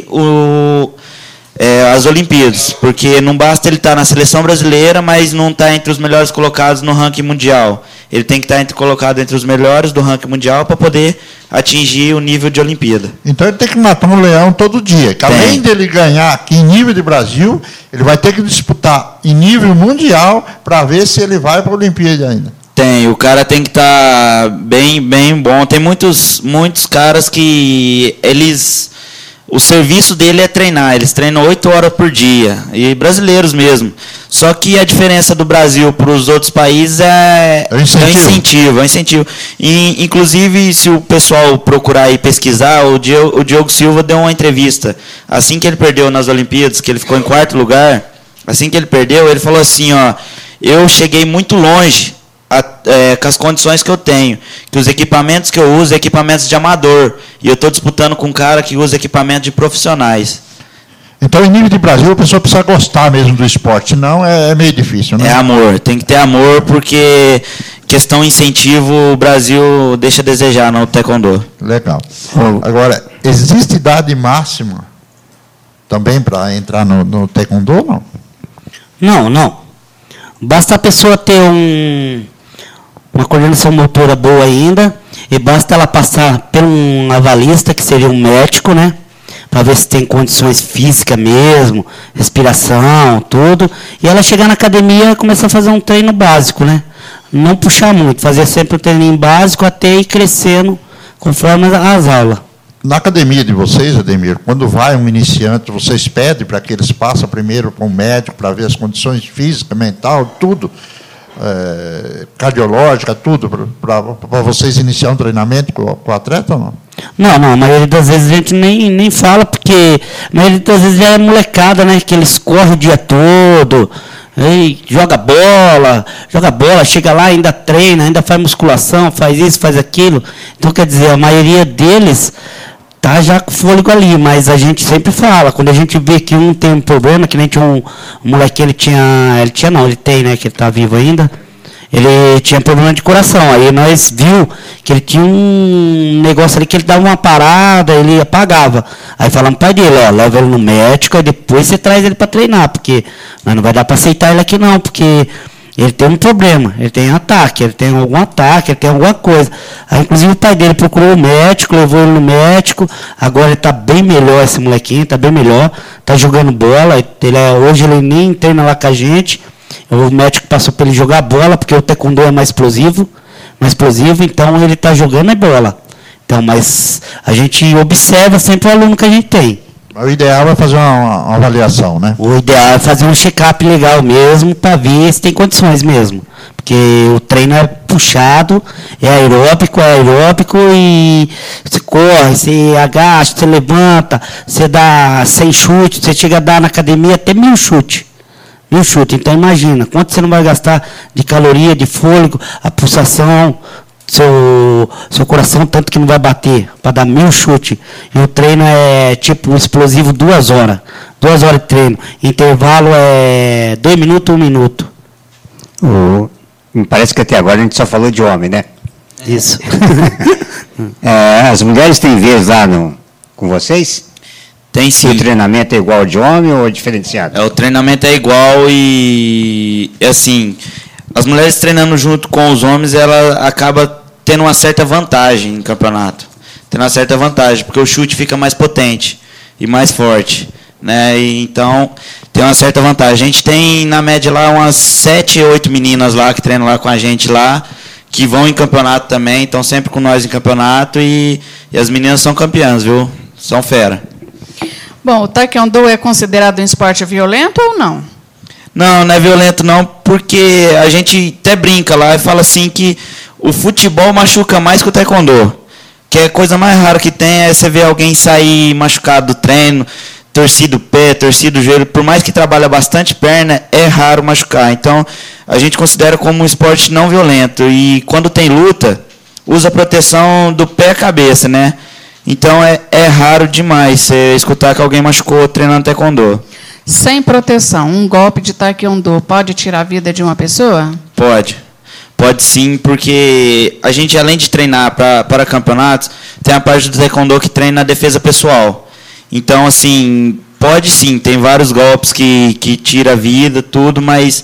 as Olimpíadas. Porque não basta ele estar na seleção brasileira, mas não estar entre os melhores colocados no ranking mundial. Ele tem que estar colocado entre os melhores do ranking mundial para poder atingir o nível de Olimpíada. Então ele tem que matar um leão todo dia. Que além dele ganhar aqui em nível de Brasil, ele vai ter que disputar em nível mundial para ver se ele vai para a Olimpíada ainda. O cara tem que estar bem bom. Tem muitos caras que o serviço dele é treinar. Eles treinam 8 horas por dia. E brasileiros mesmo. Só que a diferença do Brasil para os outros países é o incentivo. E, inclusive, se o pessoal procurar e pesquisar, o Diogo Silva deu uma entrevista. Assim que ele perdeu nas Olimpíadas, que ele ficou em 4º lugar, assim que ele perdeu, ele falou assim, eu cheguei muito longe com as condições que eu tenho, que os equipamentos que eu uso é equipamentos de amador, e eu estou disputando com um cara que usa equipamento de profissionais. Então, em nível de Brasil, a pessoa precisa gostar mesmo do esporte, senão é meio difícil, né? É amor, tem que ter amor, porque questão incentivo, o Brasil deixa a desejar no Taekwondo. Legal. Agora, existe idade máxima também para entrar no Taekwondo ou não? Não. Basta a pessoa ter uma coordenação motora boa ainda, e basta ela passar por um avalista, que seria um médico, né? Para ver se tem condições físicas mesmo, respiração, tudo. E ela chegar na academia e começar a fazer um treino básico, né? Não puxar muito, fazer sempre um treininho básico até ir crescendo conforme as aulas. Na academia de vocês, Ademir, quando vai um iniciante, vocês pedem para que eles passem primeiro com o médico para ver as condições físicas, mental, tudo, cardiológica, tudo, para vocês iniciar um treinamento com o atleta ou não? Não, a maioria das vezes a gente nem fala, porque a maioria das vezes já é molecada, né? Que eles correm o dia todo, joga bola, chega lá, ainda treina, ainda faz musculação, faz isso, faz aquilo. Então, quer dizer, a maioria deles tá já com fôlego ali, mas a gente sempre fala, quando a gente vê que um tem um problema, que nem tinha um moleque, ele tem, né, que ele tá vivo ainda, ele tinha problema de coração, aí nós viu que ele tinha um negócio ali que ele dava uma parada, ele apagava, aí falamos para ele, leva ele no médico, e depois você traz ele para treinar, porque nós não vai dar para aceitar ele aqui não, porque ele tem um problema, ele tem ataque, ele tem alguma coisa. Aí, inclusive, o pai dele procurou o médico, levou ele no médico, agora ele está bem melhor, esse molequinho, está bem melhor, está jogando bola, hoje ele nem treina lá com a gente, o médico passou para ele jogar bola, porque o taekwondo é mais explosivo, então ele está jogando a bola. Então, mas a gente observa sempre o aluno que a gente tem. O ideal é fazer uma avaliação, né? O ideal é fazer um check-up legal mesmo, para ver se tem condições mesmo. Porque o treino é puxado, é aeróbico e você corre, você agacha, você levanta, você dá 100 chutes, você chega a dar na academia até 1000 chutes. 1000 chutes. Então imagina, quanto você não vai gastar de caloria, de fôlego, a pulsação, seu coração, tanto que não vai bater, para dar 1000 chutes. E o treino é tipo um explosivo 2 horas. 2 horas de treino. Intervalo é 2 minutos, 1 minuto. Me parece que até agora a gente só falou de homem, né? Isso. As mulheres têm vez lá com vocês? Tem sim. O treinamento é igual de homem ou é diferenciado? O treinamento é igual e assim, as mulheres treinando junto com os homens, ela acaba tendo uma certa vantagem em campeonato. Tendo uma certa vantagem, porque o chute fica mais potente e mais forte, né? E então, tem uma certa vantagem. A gente tem, na média, lá umas 7, 8 meninas lá que treinam lá com a gente lá, que vão em campeonato também, estão sempre com nós em campeonato e as meninas são campeãs, viu? São fera. Bom, o taekwondo é considerado um esporte violento ou não? Não é violento não, porque a gente até brinca lá e fala assim que o futebol machuca mais que o taekwondo. Que é a coisa mais rara que tem é você ver alguém sair machucado do treino, torcido o pé, torcido o joelho. Por mais que trabalha bastante perna, é raro machucar. Então, a gente considera como um esporte não violento. E quando tem luta, usa proteção do pé à cabeça, né? Então, é raro demais você escutar que alguém machucou treinando taekwondo. Sem proteção, um golpe de taekwondo pode tirar a vida de uma pessoa? Pode sim, porque a gente, além de treinar para campeonatos, tem a parte do taekwondo que treina a defesa pessoal. Então, assim, pode sim, tem vários golpes que tira a vida, tudo, mas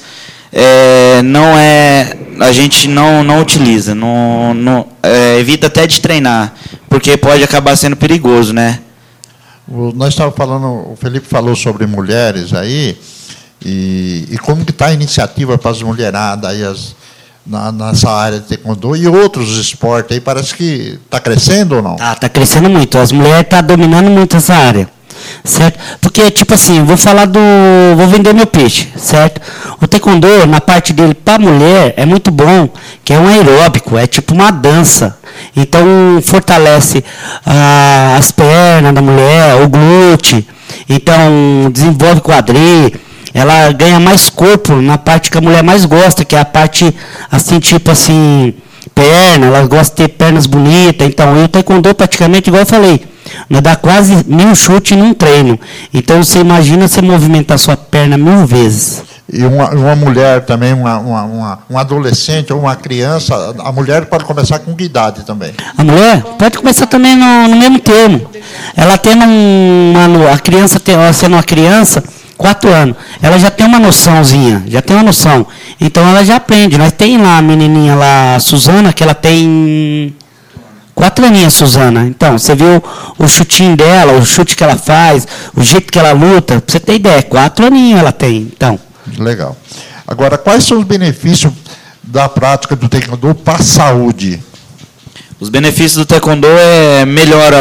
a gente não utiliza, evita até de treinar, porque pode acabar sendo perigoso, né? Nós estávamos falando, o Felipe falou sobre mulheres aí, e como que está a iniciativa para as mulheradas aí, nessa área de taekwondo e outros esportes aí, parece que está crescendo ou não? Está crescendo muito, as mulheres estão dominando muito essa área, certo? Porque, tipo assim, vou vender meu peixe, certo? O taekwondo, na parte dele, para a mulher, é muito bom, que é um aeróbico, é tipo uma dança. Então, fortalece as pernas da mulher, o glúteo, então, desenvolve quadril, ela ganha mais corpo na parte que a mulher mais gosta, que é a parte, assim, tipo assim, perna, ela gosta de ter pernas bonitas. Então, o taekwondo, praticamente, igual eu falei, nós dá quase 1000 chutes num treino. Então, você imagina você movimentar sua perna 1000 vezes. E uma mulher também, um adolescente ou uma criança, a mulher pode começar com que idade também? A mulher pode começar também no mesmo termo. Ela tendo a criança, sendo uma criança, 4 anos. Ela já tem uma noçãozinha, já tem uma noção. Então ela já aprende. Nós tem lá a menininha lá, a Suzana, que ela tem 4 aninhos, Suzana. Então, você viu o chutinho dela, o chute que ela faz, o jeito que ela luta. Pra você ter ideia, 4 aninhos ela tem. Então. Legal. Agora, quais são os benefícios da prática do taekwondo para a saúde? Os benefícios do taekwondo melhora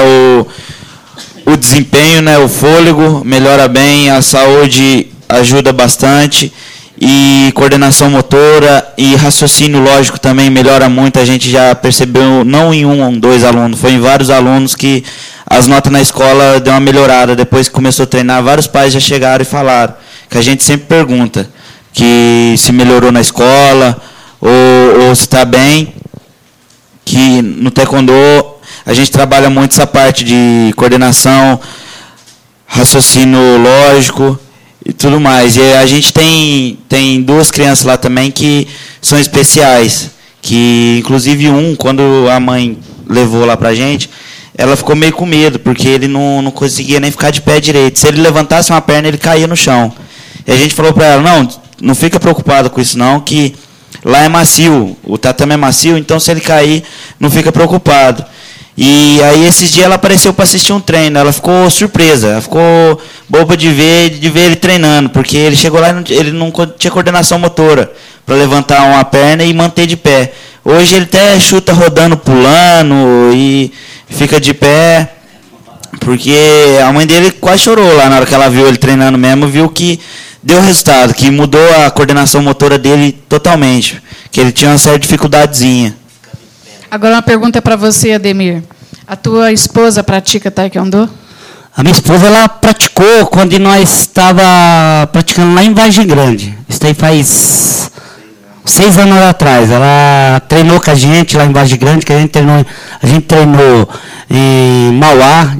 o desempenho, né, o fôlego, melhora bem, a saúde ajuda bastante, e coordenação motora e raciocínio lógico também melhora muito. A gente já percebeu, não em um ou 2 alunos, foi em vários alunos que as notas na escola deu uma melhorada. Depois que começou a treinar, vários pais já chegaram e falaram, que a gente sempre pergunta, que se melhorou na escola, ou se está bem, que no taekwondo a gente trabalha muito essa parte de coordenação, raciocínio lógico e tudo mais. E a gente tem 2 crianças lá também que são especiais, que inclusive quando a mãe levou lá pra gente, ela ficou meio com medo, porque ele não conseguia nem ficar de pé direito. Se ele levantasse uma perna, ele caía no chão. E a gente falou para ela, não fica preocupada com isso não, que lá é macio, o tatame é macio, então se ele cair, não fica preocupado. E aí esses dias ela apareceu para assistir um treino, ela ficou surpresa, ela ficou boba de ver ele treinando, porque ele chegou lá e ele não tinha coordenação motora para levantar uma perna e manter de pé. Hoje ele até chuta rodando, pulando e fica de pé, porque a mãe dele quase chorou lá na hora que ela viu ele treinando mesmo, viu que deu resultado, que mudou a coordenação motora dele totalmente, que ele tinha uma certa dificuldadezinha. Agora uma pergunta para você, Ademir. A tua esposa pratica taekwondo? A minha esposa, ela praticou quando nós estava praticando lá em Vargem Grande. Isso aí faz 6 anos atrás. Ela treinou com a gente lá em Vargem Grande, que a gente treinou em Mauá,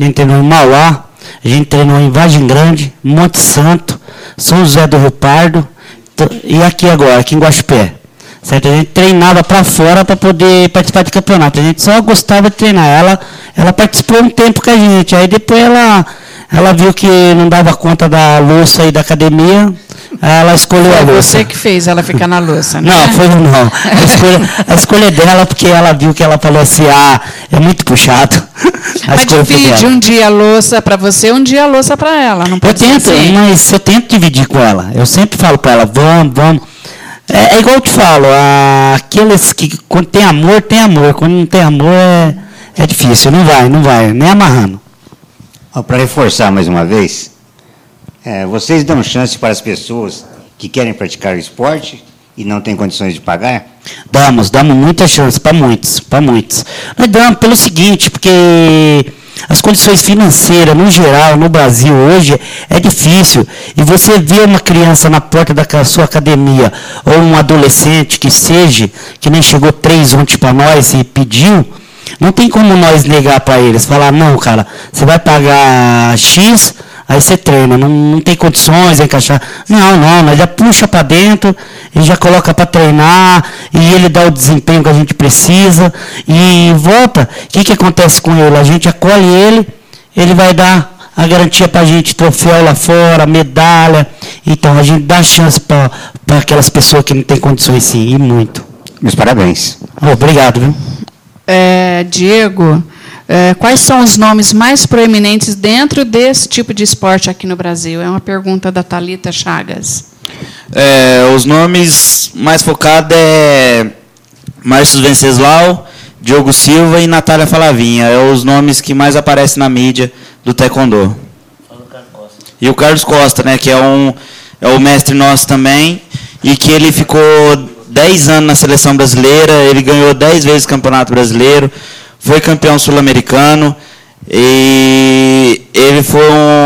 a gente treinou em Vargem Grande, Monte Santo, São José do Rio Pardo e aqui agora, aqui em Guaxupé. Certo? A gente treinava para fora para poder participar de campeonato. A gente só gostava de treinar. Ela participou um tempo com a gente. Aí depois ela viu que não dava conta da louça e da academia. Aí ela escolheu a louça. Foi você que fez ela ficar na louça, né? Não, foi não. A escolha dela, porque ela viu que ela falou assim, é muito puxado. Mas divide um dia a louça para você, um dia a louça para ela. Não pode eu tento, ser assim. Mas eu tento dividir com ela. Eu sempre falo para ela, vamos. É igual eu te falo, aqueles que quando tem amor, tem amor. Quando não tem amor, é difícil, não vai, nem amarrando. Para reforçar mais uma vez, vocês dão chance para as pessoas que querem praticar o esporte e não têm condições de pagar? Damos muita chance para muitos. Nós damos pelo seguinte, porque as condições financeiras, no geral, no Brasil hoje, é difícil. E você vê uma criança na porta da sua academia, ou um adolescente que seja, que nem chegou 3 ontem para nós e pediu, não tem como nós negar para eles. Falar, não, cara, você vai pagar X, aí você treina. Não tem condições de encaixar. Não, nós já puxa para dentro, e já coloca para treinar, e ele dá o desempenho que a gente precisa, e volta. O que acontece com ele? A gente acolhe ele vai dar a garantia para a gente, troféu lá fora, medalha. Então, a gente dá chance para aquelas pessoas que não têm condições, sim, e muito. Meus parabéns. Obrigado, viu? Diego, quais são os nomes mais proeminentes dentro desse tipo de esporte aqui no Brasil? É uma pergunta da Thalita Chagas. Os nomes mais focados é Márcio Venceslau, Diogo Silva e Natália Falavinha. É os nomes que mais aparecem na mídia do taekwondo. E o Carlos Costa, né, que é o mestre nosso também, e que ele ficou 10 anos na seleção brasileira, ele ganhou 10 vezes o campeonato brasileiro, foi campeão sul-americano, e ele foi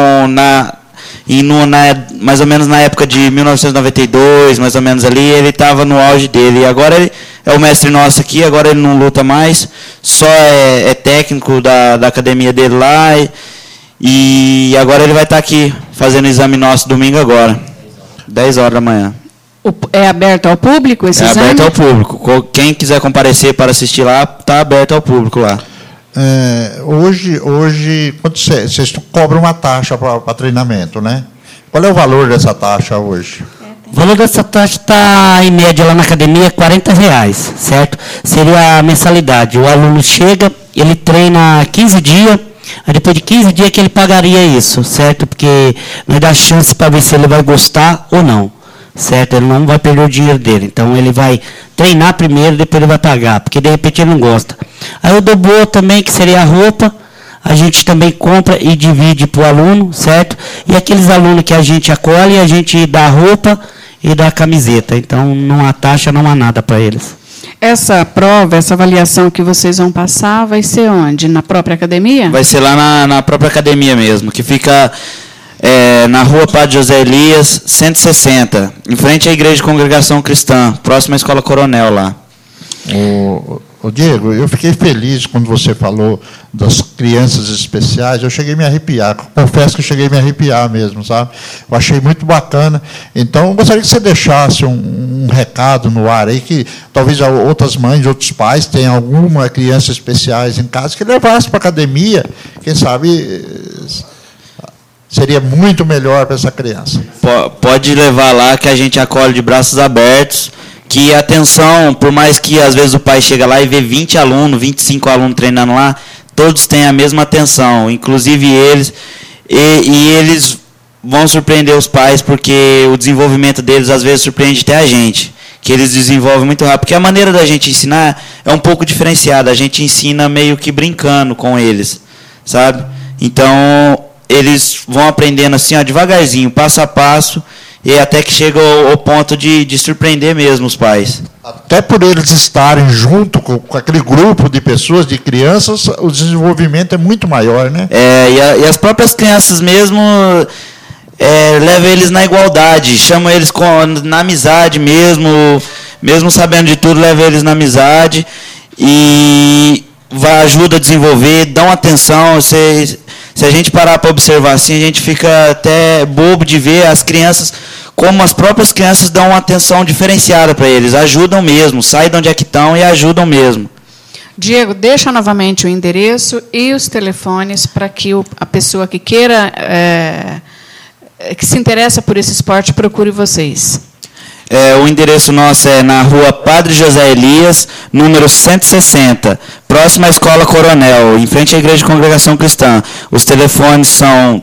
mais ou menos na época de 1992, mais ou menos ali, ele estava no auge dele. E agora ele é o mestre nosso aqui, agora ele não luta mais, só é técnico da academia dele lá, e agora ele vai estar aqui fazendo o exame nosso domingo agora, 10 horas da manhã. É aberto ao público esse exame? É aberto ao público. Quem quiser comparecer para assistir lá, está aberto ao público lá. Hoje quando vocês cobram uma taxa para treinamento, né? Qual é o valor dessa taxa hoje? O valor dessa taxa está, em média, lá na academia, R$40, certo? Seria a mensalidade. O aluno chega, ele treina 15 dias, aí depois de 15 dias que ele pagaria isso, certo? Porque nós dá chance para ver se ele vai gostar ou não, certo? Ele não vai perder o dinheiro dele. Então, ele vai treinar primeiro, depois ele vai pagar, porque de repente ele não gosta. Aí o do boa também, que seria a roupa, a gente também compra e divide para o aluno, certo? E aqueles alunos que a gente acolhe, a gente dá a roupa e dá a camiseta. Então, não há taxa, não há nada para eles. Essa prova, essa avaliação que vocês vão passar, vai ser onde? Na própria academia? Vai ser lá na própria academia mesmo, que fica na rua Padre José Elias, 160, em frente à Igreja de Congregação Cristã, próxima à Escola Coronel lá. Ô Diego, eu fiquei feliz quando você falou das crianças especiais, eu cheguei a me arrepiar, confesso que eu cheguei a me arrepiar mesmo, sabe? Eu achei muito bacana. Então, eu gostaria que você deixasse um recado no ar aí, que talvez outras mães, outros pais tenham alguma criança especiais em casa, que levasse para a academia, quem sabe seria muito melhor para essa criança. Pode levar lá, que a gente acolhe de braços abertos, que a atenção, por mais que às vezes o pai chega lá e vê 20 alunos, 25 alunos treinando lá, todos têm a mesma atenção, inclusive eles, e eles vão surpreender os pais, porque o desenvolvimento deles às vezes surpreende até a gente, que eles desenvolvem muito rápido, porque a maneira da gente ensinar é um pouco diferenciada, a gente ensina meio que brincando com eles, sabe? Então, eles vão aprendendo assim, ó, devagarzinho, passo a passo, e até que chega ao ponto de surpreender mesmo os pais. Até por eles estarem junto com aquele grupo de pessoas, de crianças, o desenvolvimento é muito maior, né? E as próprias crianças mesmo levam eles na igualdade, chamam eles na amizade mesmo sabendo de tudo, levam eles na amizade e ajuda a desenvolver, dão atenção. Se a gente parar para observar assim, a gente fica até bobo de ver as crianças, como as próprias crianças dão uma atenção diferenciada para eles, ajudam mesmo, saem de onde é que estão e ajudam mesmo. Diego, deixa novamente o endereço e os telefones para que a pessoa que queira, que se interessa por esse esporte, procure vocês. O endereço nosso é na rua Padre José Elias, número 160, próxima à Escola Coronel, em frente à Igreja de Congregação Cristã. Os telefones são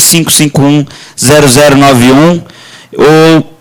3551-0091 ou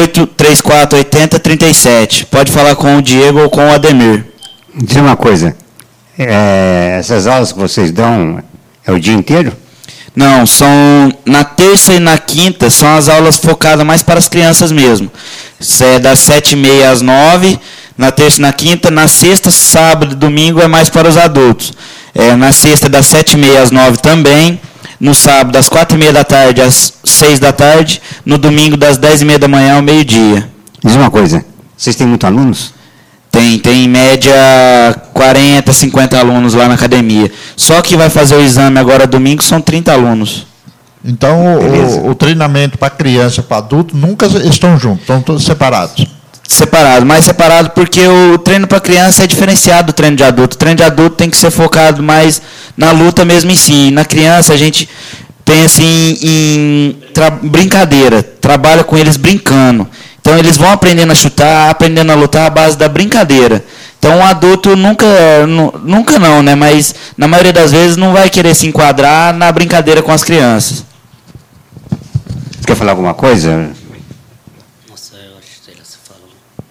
88-3480-37. Pode falar com o Diego ou com o Ademir. Diz uma coisa, essas aulas que vocês dão é o dia inteiro? Não, são na terça e na quinta, são as aulas focadas mais para as crianças mesmo. É das 7h30 às 9h, na terça e na quinta. Na sexta, sábado e domingo é mais para os adultos. Na sexta, das 7h30 às 9h também. No sábado, das 4h30 da tarde às 6 da tarde. No domingo, das 10h30 da manhã ao meio-dia. Diz uma coisa, vocês têm muitos alunos? Tem em média 40, 50 alunos lá na academia. Só que vai fazer o exame agora domingo são 30 alunos. Então, o treinamento para criança e para adulto nunca estão juntos, estão todos separados? Mais separado porque o treino para criança é diferenciado do treino de adulto. O treino de adulto tem que ser focado mais na luta mesmo em si. Na criança a gente pensa em brincadeira, trabalha com eles brincando. Então, eles vão aprendendo a chutar, aprendendo a lutar à base da brincadeira. Então, um adulto nunca não, né? Mas, na maioria das vezes, não vai querer se enquadrar na brincadeira com as crianças. Você quer falar alguma coisa? Nossa, eu acho que você falou.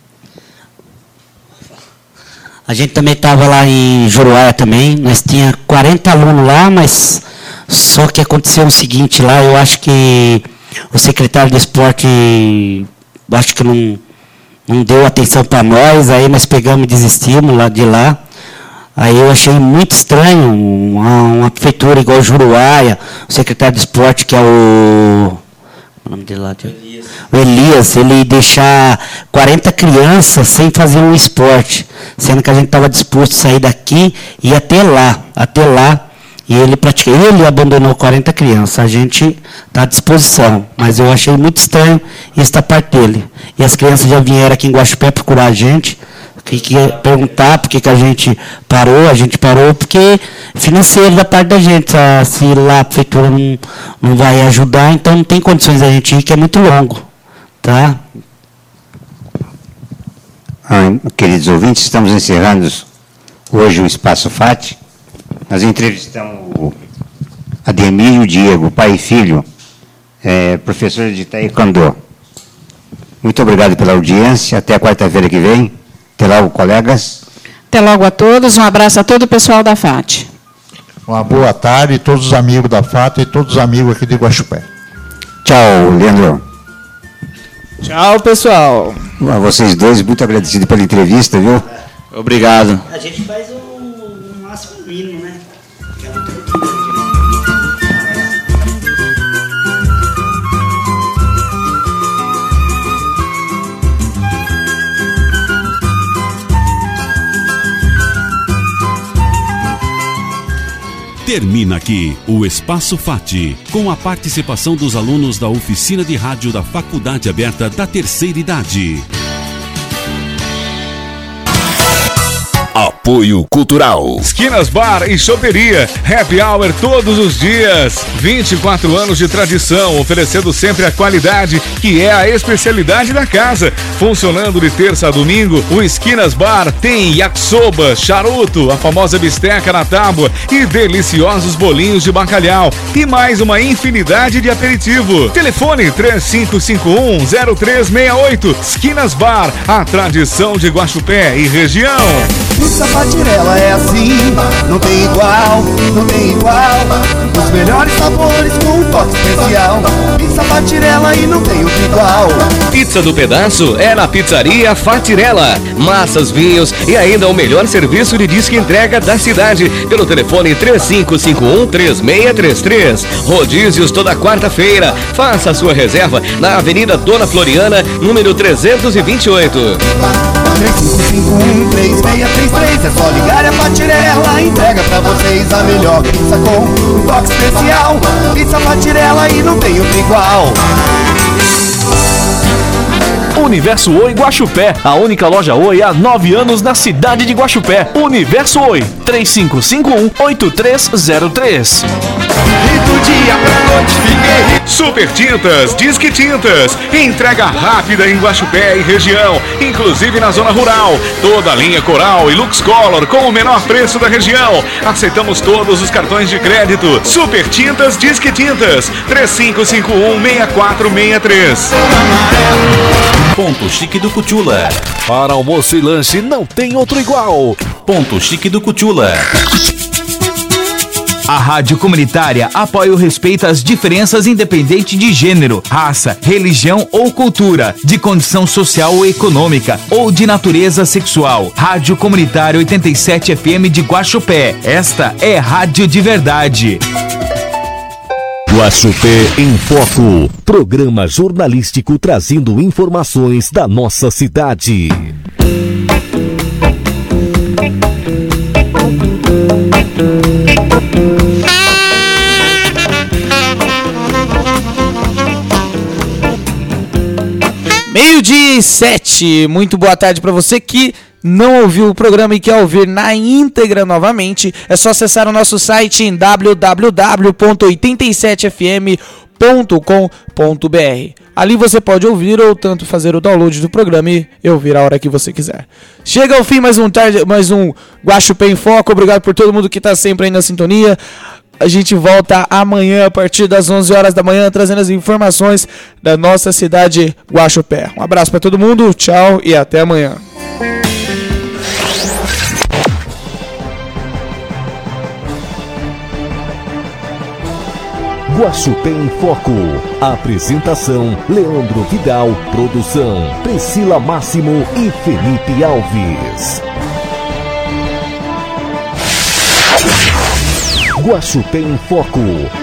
A gente também estava lá em Juruá também. Nós tínhamos 40 alunos lá, mas só que aconteceu o seguinte lá. Eu acho que o secretário de esporte... acho que não deu atenção para nós, aí nós pegamos e desistimos lá de lá. Aí eu achei muito estranho uma prefeitura igual Juruá, o secretário de esporte, que é o nome dele lá? O Elias, ele deixar 40 crianças sem fazer um esporte, sendo que a gente estava disposto a sair daqui e ir até lá. E ele abandonou 40 crianças. A gente está à disposição, mas eu achei muito estranho essa parte dele. E as crianças já vieram aqui em Guaxupé procurar a gente perguntar por que a gente parou porque financeiro da parte da gente, se lá a prefeitura não vai ajudar, então não tem condições da gente ir, que é muito longo, tá? Queridos ouvintes, estamos encerrando hoje o Espaço FAT. Nós entrevistamos o Ademir e o Diego, pai e filho, professores de Taekwondo. Muito obrigado pela audiência, até quarta-feira que vem. Até logo, colegas. Até logo a todos, um abraço a todo o pessoal da FAT. Uma boa tarde, todos os amigos da FAT e todos os amigos aqui de Guaxupé. Tchau, Leandro. Tchau, pessoal. A vocês dois, muito agradecido pela entrevista, viu? Obrigado. A gente faz o máximo mínimo, né? Termina aqui o Espaço FAT, com a participação dos alunos da Oficina de Rádio da Faculdade Aberta da Terceira Idade. Apoio Cultural. Esquinas Bar e Choperia, happy hour todos os dias. 24 anos de tradição, oferecendo sempre a qualidade que é a especialidade da casa. Funcionando de terça a domingo, o Esquinas Bar tem yakisoba, charuto, a famosa bisteca na tábua e deliciosos bolinhos de bacalhau. E mais uma infinidade de aperitivo. Telefone 3551-0368. Esquinas Bar, a tradição de Guaxupé e região. Pizza Fatirella é assim, não tem igual, não tem igual. Os melhores sabores com um toque especial. Pizza Fatirella e não tem outro igual. Pizza do pedaço é na Pizzaria Fatirella. Massas, vinhos e ainda o melhor serviço de disque entrega da cidade. Pelo telefone 3551-3633. Rodízios toda quarta-feira. Faça a sua reserva na Avenida Dona Floriana, número 328. 3551-3633. É só ligar, a Fatirella entrega pra vocês a melhor pizza com um toque especial. Pizza Fatirella e não tem outro igual. Universo Oi Guaxupé, a única loja Oi há 9 anos na cidade de Guaxupé. Universo Oi, 3551-8303. Super Tintas, Disque Tintas, entrega rápida em Guaxupé e região, inclusive na zona rural. Toda a linha Coral e Lux Color com o menor preço da região. Aceitamos todos os cartões de crédito. Super Tintas, Disque Tintas, 3551-6463. Ponto Chique do Cutula. Para almoço e lanche não tem outro igual. Ponto Chique do Cutula. A rádio comunitária apoia o respeito às diferenças independente de gênero, raça, religião ou cultura, de condição social ou econômica ou de natureza sexual. Rádio Comunitária 87 FM de Guaxupé. Esta é rádio de verdade. Guaxupé em Foco, programa jornalístico trazendo informações da nossa cidade. Meio-dia e 7. Muito boa tarde para você que não ouviu o programa e quer ouvir na íntegra novamente. É só acessar o nosso site em www.87fm.com.br. Ali você pode ouvir ou tanto fazer o download do programa e ouvir a hora que você quiser. Chega ao fim mais um Guaxupé em Foco. Obrigado por todo mundo que está sempre aí na sintonia. A gente volta amanhã a partir das 11 horas da manhã trazendo as informações da nossa cidade Guaxupé. Um abraço para todo mundo, tchau e até amanhã. Guaxupé em Foco. Apresentação: Leandro Vidal. Produção: Priscila Máximo e Felipe Alves. Guaxupé em Foco.